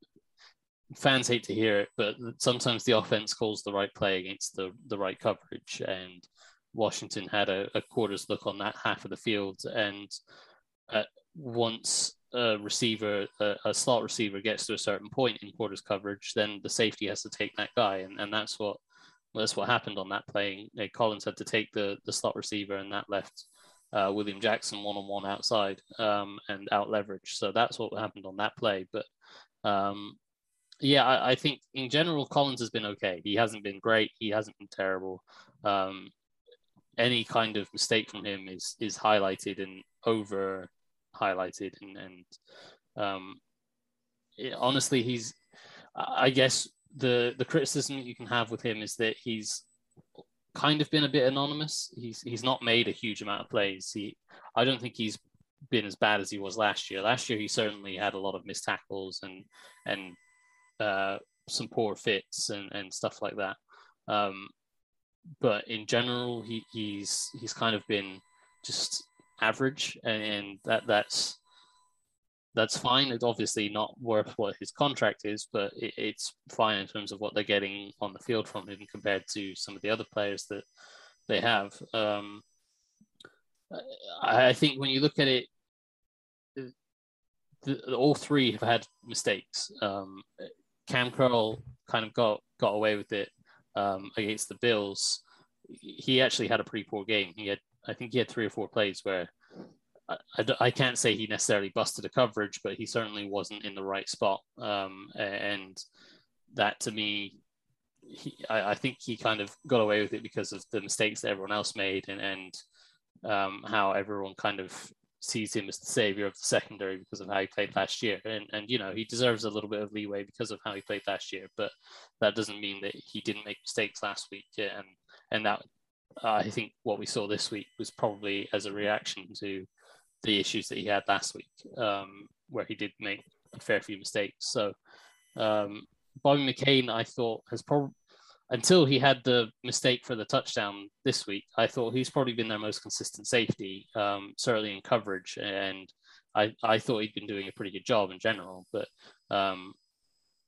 S8: Fans hate to hear it, but sometimes the offense calls the right play against the, the right coverage, and Washington had a, a quarter's look on that half of the field. And uh, once a receiver, a, a slot receiver gets to a certain point in quarters coverage, then the safety has to take that guy. And, and that's what that's what happened on that play. Collins had to take the, the slot receiver, and that left uh, William Jackson one-on-one outside um, and out leverage. So that's what happened on that play. But um, yeah, I, I think in general, Collins has been okay. He hasn't been great. He hasn't been terrible. Um, any kind of mistake from him is is highlighted and over highlighted. And, and um, it, honestly, he's, I guess the, the criticism that you can have with him is that he's kind of been a bit anonymous. He's, he's not made a huge amount of plays. He, I don't think he's been as bad as he was last year. Last year, he certainly had a lot of missed tackles and, and, Uh, some poor fits and, and stuff like that. Um, but in general, he, he's he's kind of been just average, and, and that that's that's fine. It's obviously not worth what his contract is, but it, it's fine in terms of what they're getting on the field from him compared to some of the other players that they have. Um, I, I think when you look at it, the, all three have had mistakes. Um, Cam Curl kind of got, got away with it um, against the Bills. He actually had a pretty poor game. He had, I think he had three or four plays where I, I, I can't say he necessarily busted a coverage, but he certainly wasn't in the right spot. Um, and that to me, he, I, I think he kind of got away with it because of the mistakes that everyone else made, and, and um, how everyone kind of sees him as the savior of the secondary because of how he played last year. And, and, you know, he deserves a little bit of leeway because of how he played last year, but that doesn't mean that he didn't make mistakes last week. Yeah, and, and that, uh, I think what we saw this week was probably as a reaction to the issues that he had last week, um, where he did make a fair few mistakes. So um, Bobby McCain, I thought, has probably, until he had the mistake for the touchdown this week, I thought he's probably been their most consistent safety, um, certainly in coverage. And I, I thought he'd been doing a pretty good job in general. But um,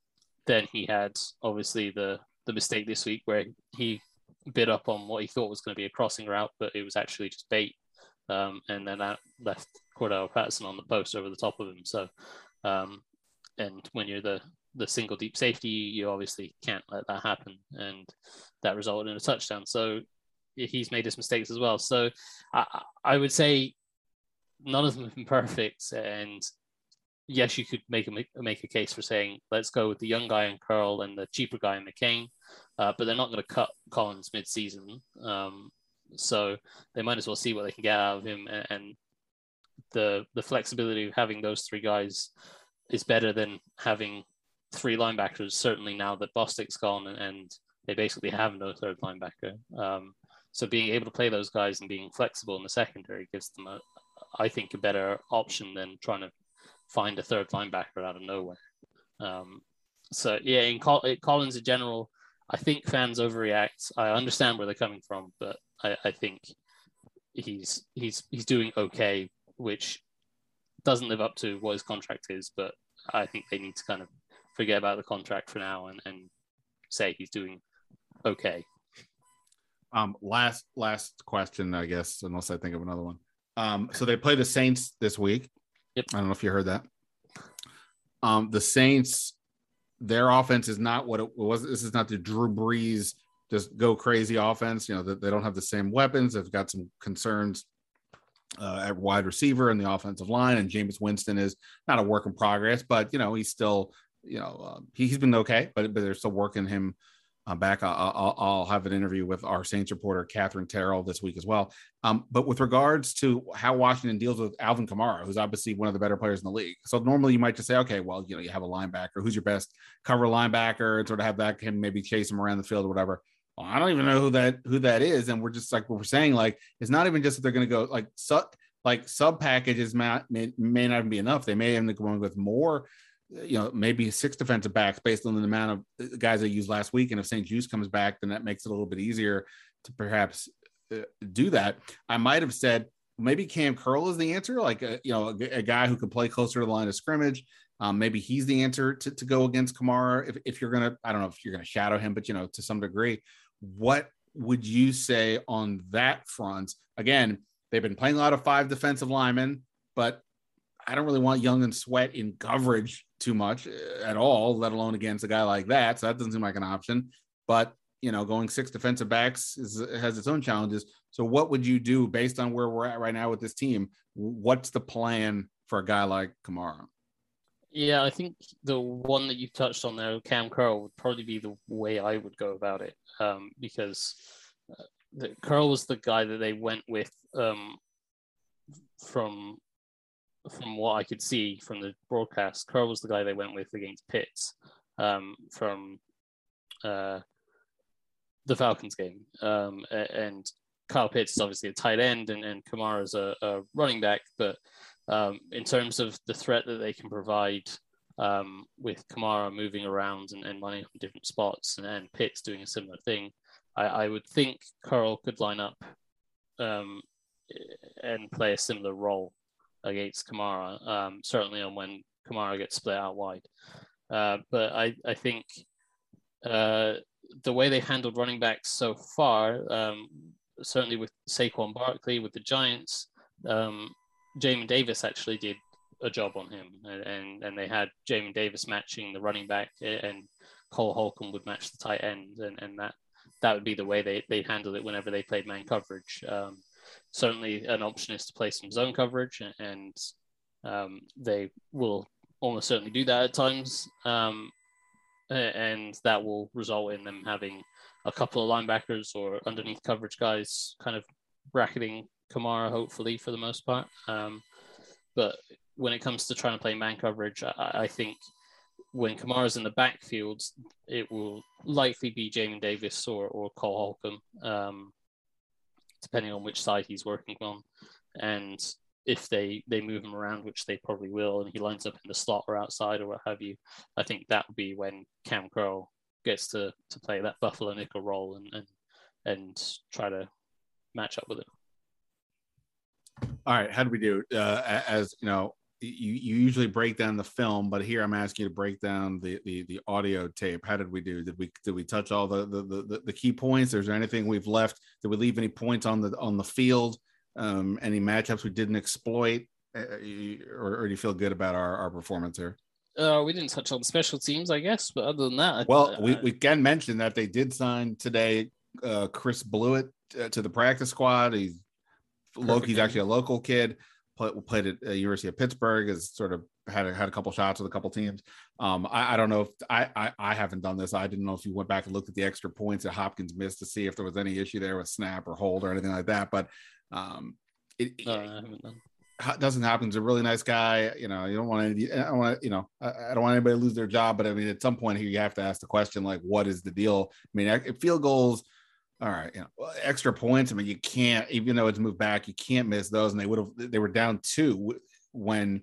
S8: then he had obviously the the mistake this week where he bid up on what he thought was going to be a crossing route, but it was actually just bait. Um, and then that left Cordell Patterson on the post over the top of him. So, um, and when you're the, the single deep safety, you obviously can't let that happen. And that resulted in a touchdown. So he's made his mistakes as well. So I, I would say none of them have been perfect. And yes, you could make a, make a case for saying, let's go with the young guy in Curl and the cheaper guy in McCain. Uh, but they're not going to cut Collins mid-season. Um, so they might as well see what they can get out of him. And, and the the flexibility of having those three guys is better than having three linebackers, certainly now that Bostic's gone and, and they basically have no third linebacker. Um, so being able to play those guys and being flexible in the secondary gives them, a, I think, a better option than trying to find a third linebacker out of nowhere. Um, so, yeah, in Col- Collins in general, I think fans overreact. I understand where they're coming from, but I, I think he's he's he's doing okay, which doesn't live up to what his contract is, but I think they need to kind of forget about the contract for now and, and say he's doing okay.
S2: Um, last last question, I guess, unless I think of another one. Um, so they play the Saints this week.
S8: Yep.
S2: I don't know if you heard that. Um, the Saints, their offense is not what it was. This is not the Drew Brees just go crazy offense. You know, that they don't have the same weapons. They've got some concerns uh, at wide receiver and the offensive line. And Jameis Winston is not a work in progress, but you know, he's still, you know, uh, he, he's been okay, but, but they're still working him uh, back. I'll, I'll, I'll have an interview with our Saints reporter, Catherine Terrell, this week as well. Um, but with regards to how Washington deals with Alvin Kamara, who's obviously one of the better players in the league. So normally you might just say, okay, well, you know, you have a linebacker. Who's your best cover linebacker? And sort of have that him maybe chase him around the field or whatever. Well, I don't even know who that who that is. And we're just like what we're saying, like, it's not even just that they're going to go like sub like sub packages may, may, may not even be enough. They may end up going with more, you know, maybe six defensive backs based on the amount of guys they used last week. And if Saint Juice comes back, then that makes it a little bit easier to perhaps uh, do that. I might have said maybe Cam Curl is the answer, like a, you know, a, a guy who can play closer to the line of scrimmage. Um, maybe he's the answer to, to go against Kamara. If, if you're going to, I don't know if you're going to shadow him, but you know, to some degree, what would you say on that front? Again, they've been playing a lot of five defensive linemen, but I don't really want Young and Sweat in coverage too much at all, let alone against a guy like that. So that doesn't seem like an option. But, you know, going six defensive backs is, has its own challenges. So what would you do based on where we're at right now with this team? What's the plan for a guy like Kamara?
S8: Yeah, I think the one that you touched on there, Cam Curl, would probably be the way I would go about it, um, because uh, the, Curl was the guy that they went with um, from from what I could see from the broadcast. Curl was the guy they went with against Pitts um, from uh, the Falcons game, um, and Kyle Pitts is obviously a tight end, and, and Kamara's a, a running back, but Um, in terms of the threat that they can provide um, with Kamara moving around and, and lining up in different spots and, and Pitts doing a similar thing, I, I would think Curl could line up um, and play a similar role against Kamara, um, certainly on when Kamara gets split out wide. Uh, but I, I think uh, the way they've handled running backs so far, um, certainly with Saquon Barkley, with the Giants, um, Jamin Davis actually did a job on him, and, and, and they had Jamin Davis matching the running back, and Cole Holcomb would match the tight end, and, and that that would be the way they, they handled it whenever they played man coverage. Um, certainly an option is to play some zone coverage, and um, they will almost certainly do that at times, um, and that will result in them having a couple of linebackers or underneath coverage guys kind of bracketing Kamara, hopefully, for the most part. Um, but when it comes to trying to play man coverage, I, I think when Kamara's in the backfield, it will likely be Jamin Davis or, or Cole Holcomb, um, depending on which side he's working on. And if they, they move him around, which they probably will, and he lines up in the slot or outside or what have you, I think that would be when Cam Curl gets to, to play that Buffalo nickel role and, and, and try to match up with it.
S2: All right, how do we do? Uh, as you know, you, you usually break down the film, but here I'm asking you to break down the, the, the audio tape. How did we do? Did we, did we touch all the, the, the, the key points? Is there anything we've left? Did we leave any points on the, on the field? Um, any matchups we didn't exploit? Uh, or, or do you feel good about our, our performance here?
S8: Uh, we didn't touch on special teams, I guess, but other than that,
S2: well,
S8: I,
S2: we, we can mention that they did sign today uh, Chris Blewett uh, to the practice squad. He's Loki's actually a local kid. Play, played at the University of Pittsburgh. Has sort of had a, had a couple shots with a couple teams. Um, I, I don't know if I, I I haven't done this. I didn't know if you went back and looked at the extra points that Hopkins missed to see if there was any issue there with snap or hold or anything like that. But um, it,
S8: no, I haven't done.
S2: Dustin Hopkins is a really nice guy. You know, you don't want any, I don't want, you know, I, I don't want anybody to lose their job, but I mean, at some point here, you have to ask the question, like, what is the deal? I mean, field goals, all right, you know, extra points. I mean, you can't, even though it's moved back, you can't miss those. And they would have, they were down two when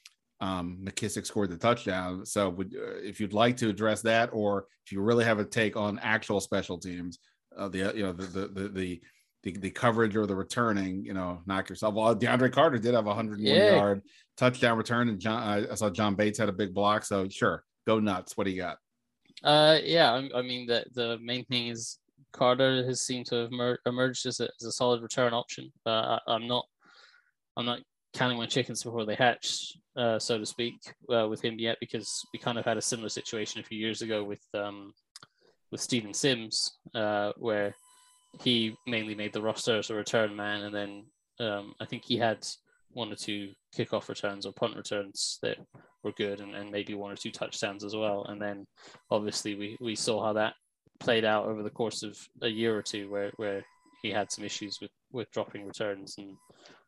S2: um, McKissick scored the touchdown. So would, uh, if you'd like to address that, or if you really have a take on actual special teams, uh, the, you know, the, the, the, the, The, the coverage or the returning, you know, knock yourself. Well, DeAndre Carter did have a hundred and one
S8: yeah. yard
S2: touchdown return, and John, I saw John Bates had a big block. So sure, go nuts. What do you got?
S8: Uh, yeah, I, I mean the the main thing is Carter has seemed to have emer- emerged as a, as a solid return option. Uh, I, I'm not, I'm not counting my chickens before they hatch, uh, so to speak, uh, with him yet, because we kind of had a similar situation a few years ago with um with Steven Sims, uh, where he mainly made the roster as a return man, and then um, I think he had one or two kickoff returns or punt returns that were good, and, and maybe one or two touchdowns as well. And then obviously we, we saw how that played out over the course of a year or two, where, where he had some issues with, with dropping returns and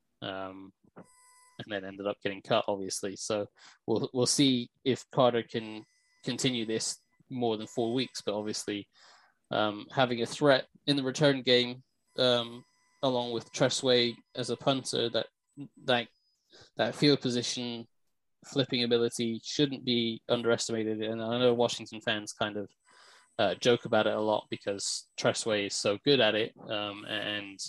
S8: um, and then ended up getting cut, obviously. So we'll we'll see if Carter can continue this more than four weeks, but obviously. Um, having a threat in the return game, um, along with Tressway as a punter, that that that field position flipping ability shouldn't be underestimated. And I know Washington fans kind of uh, joke about it a lot because Tressway is so good at it, um, and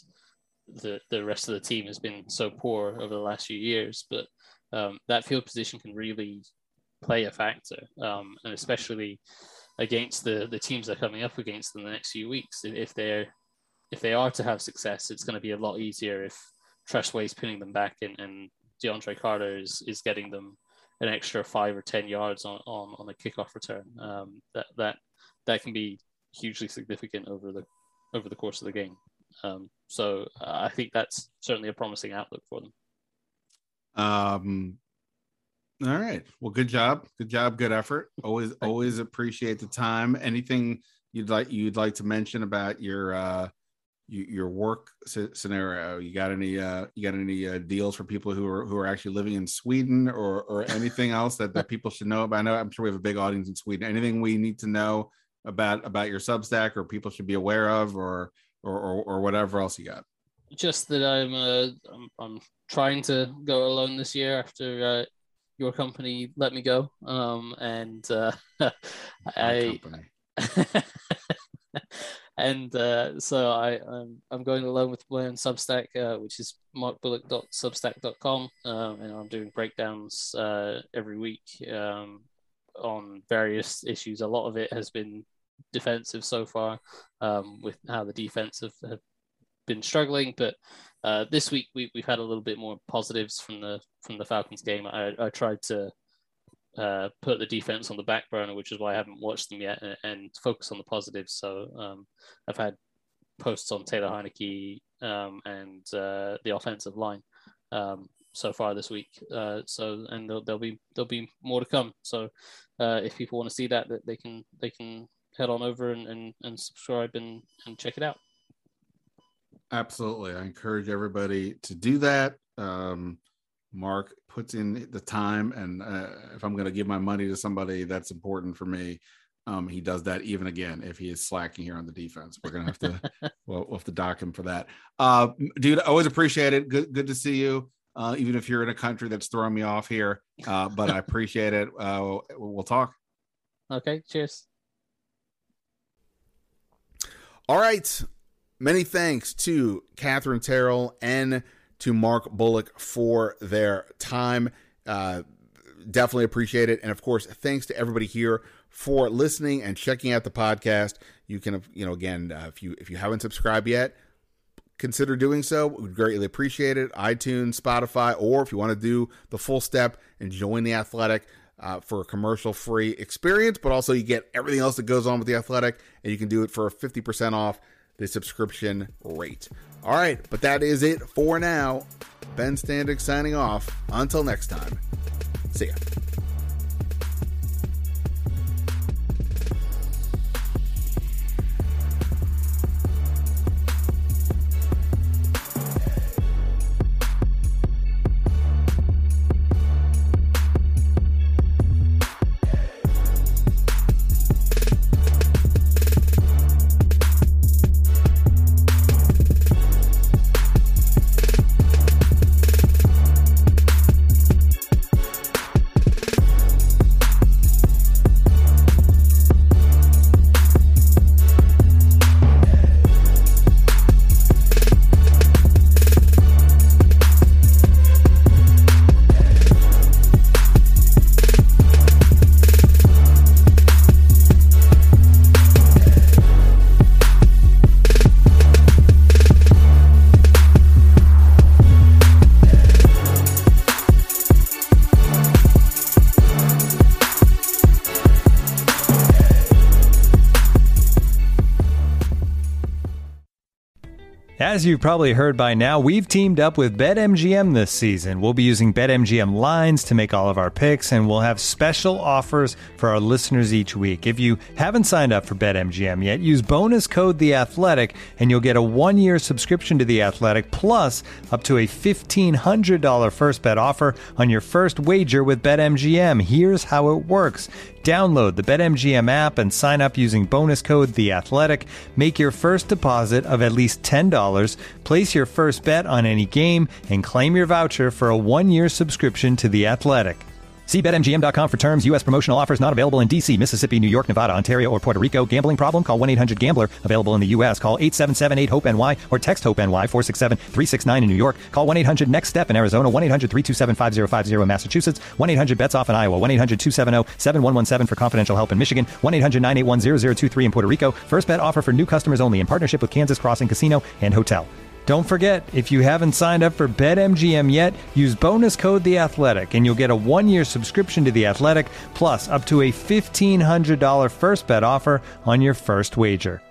S8: the the rest of the team has been so poor over the last few years. But um, that field position can really play a factor, um, and especially against the, the teams they're coming up against in the next few weeks. If they're if they are to have success, it's going to be a lot easier if Tressway's pinning them back and, and DeAndre Carter is, is getting them an extra five or ten yards on, on, on a kickoff return. Um, that that that can be hugely significant over the over the course of the game. Um, so uh, I think that's certainly a promising outlook for them.
S2: Um. All right. Well, good job. Good job. Good effort. Always, Thank always you. Appreciate the time. Anything you'd like you'd like to mention about your uh, you, your work c- scenario? You got any uh, you got any uh, deals for people who are who are actually living in Sweden, or or anything else that, that people should know about? I know I'm sure we have a big audience in Sweden. Anything we need to know about about your Substack, or people should be aware of, or or or, or whatever else you got?
S8: Just that I'm uh, I'm, I'm trying to go alone this year after. Uh, Your company let me go, um, and uh, I, and uh, so I I'm, I'm going alone with my own Substack, uh, which is mark bullock dot substack dot com, um, and I'm doing breakdowns uh, every week um, on various issues. A lot of it has been defensive so far, um, with how the defense have, have been struggling, but. Uh, this week we we've had a little bit more positives from the from the Falcons game. I, I tried to uh, put the defense on the back burner, which is why I haven't watched them yet, and, and focus on the positives. So um, I've had posts on Taylor Heineke um, and uh, the offensive line um, so far this week. Uh, so and there'll, there'll be there'll be more to come. So uh, if people want to see that, that they can they can head on over and, and, and subscribe and, and check it out.
S2: Absolutely. I encourage everybody to do that. Um, Mark puts in the time, and uh, if I'm going to give my money to somebody that's important for me, um, he does that even again if he is slacking here on the defense. We're going to have to we'll, we'll have to dock him for that. Uh, dude, always appreciate it. Good, good to see you, uh, even if you're in a country that's throwing me off here. Uh, but I appreciate it. Uh, we'll talk.
S8: Okay, cheers.
S2: All right. Many thanks to Katherine Terrell and to Mark Bullock for their time. Uh, definitely appreciate it. And of course, thanks to everybody here for listening and checking out the podcast. You can, you know, again, uh, if you if you haven't subscribed yet, consider doing so. We'd greatly appreciate it. iTunes, Spotify, or if you want to do the full step and join The Athletic uh, for a commercial-free experience, but also you get everything else that goes on with The Athletic, and you can do it for fifty percent off the subscription rate. All right, but that is it for now. Ben Standig signing off. Until next time, see ya.
S3: As you've probably heard by now, we've teamed up with BetMGM this season. We'll be using BetMGM lines to make all of our picks, and we'll have special offers for our listeners each week. If you haven't signed up for BetMGM yet, use bonus code The Athletic, and you'll get a one-year subscription to The Athletic, plus up to a fifteen hundred dollars first bet offer on your first wager with BetMGM. Here's how it works. Download the BetMGM app and sign up using bonus code The Athletic. Make your first deposit of at least ten dollars. Place your first bet on any game and claim your voucher for a one-year subscription to The Athletic. See Bet M G M dot com for terms. U S promotional offers not available in D C, Mississippi, New York, Nevada, Ontario, or Puerto Rico. Gambling problem? Call one eight hundred gambler. Available in the U S. Call eight seven seven eight hope N Y or text HOPE-NY four six seven three six nine in New York. Call one eight hundred next step in Arizona. one eight hundred three two seven five zero five zero in Massachusetts. one eight hundred bets off in Iowa. one eight hundred two seven zero seven one one seven for confidential help in Michigan. one eight hundred nine eight one zero zero two three in Puerto Rico. First bet offer for new customers only in partnership with Kansas Crossing Casino and Hotel. Don't forget, if you haven't signed up for BetMGM yet, use bonus code The Athletic, and you'll get a one-year subscription to The Athletic, plus up to a fifteen hundred dollars first bet offer on your first wager.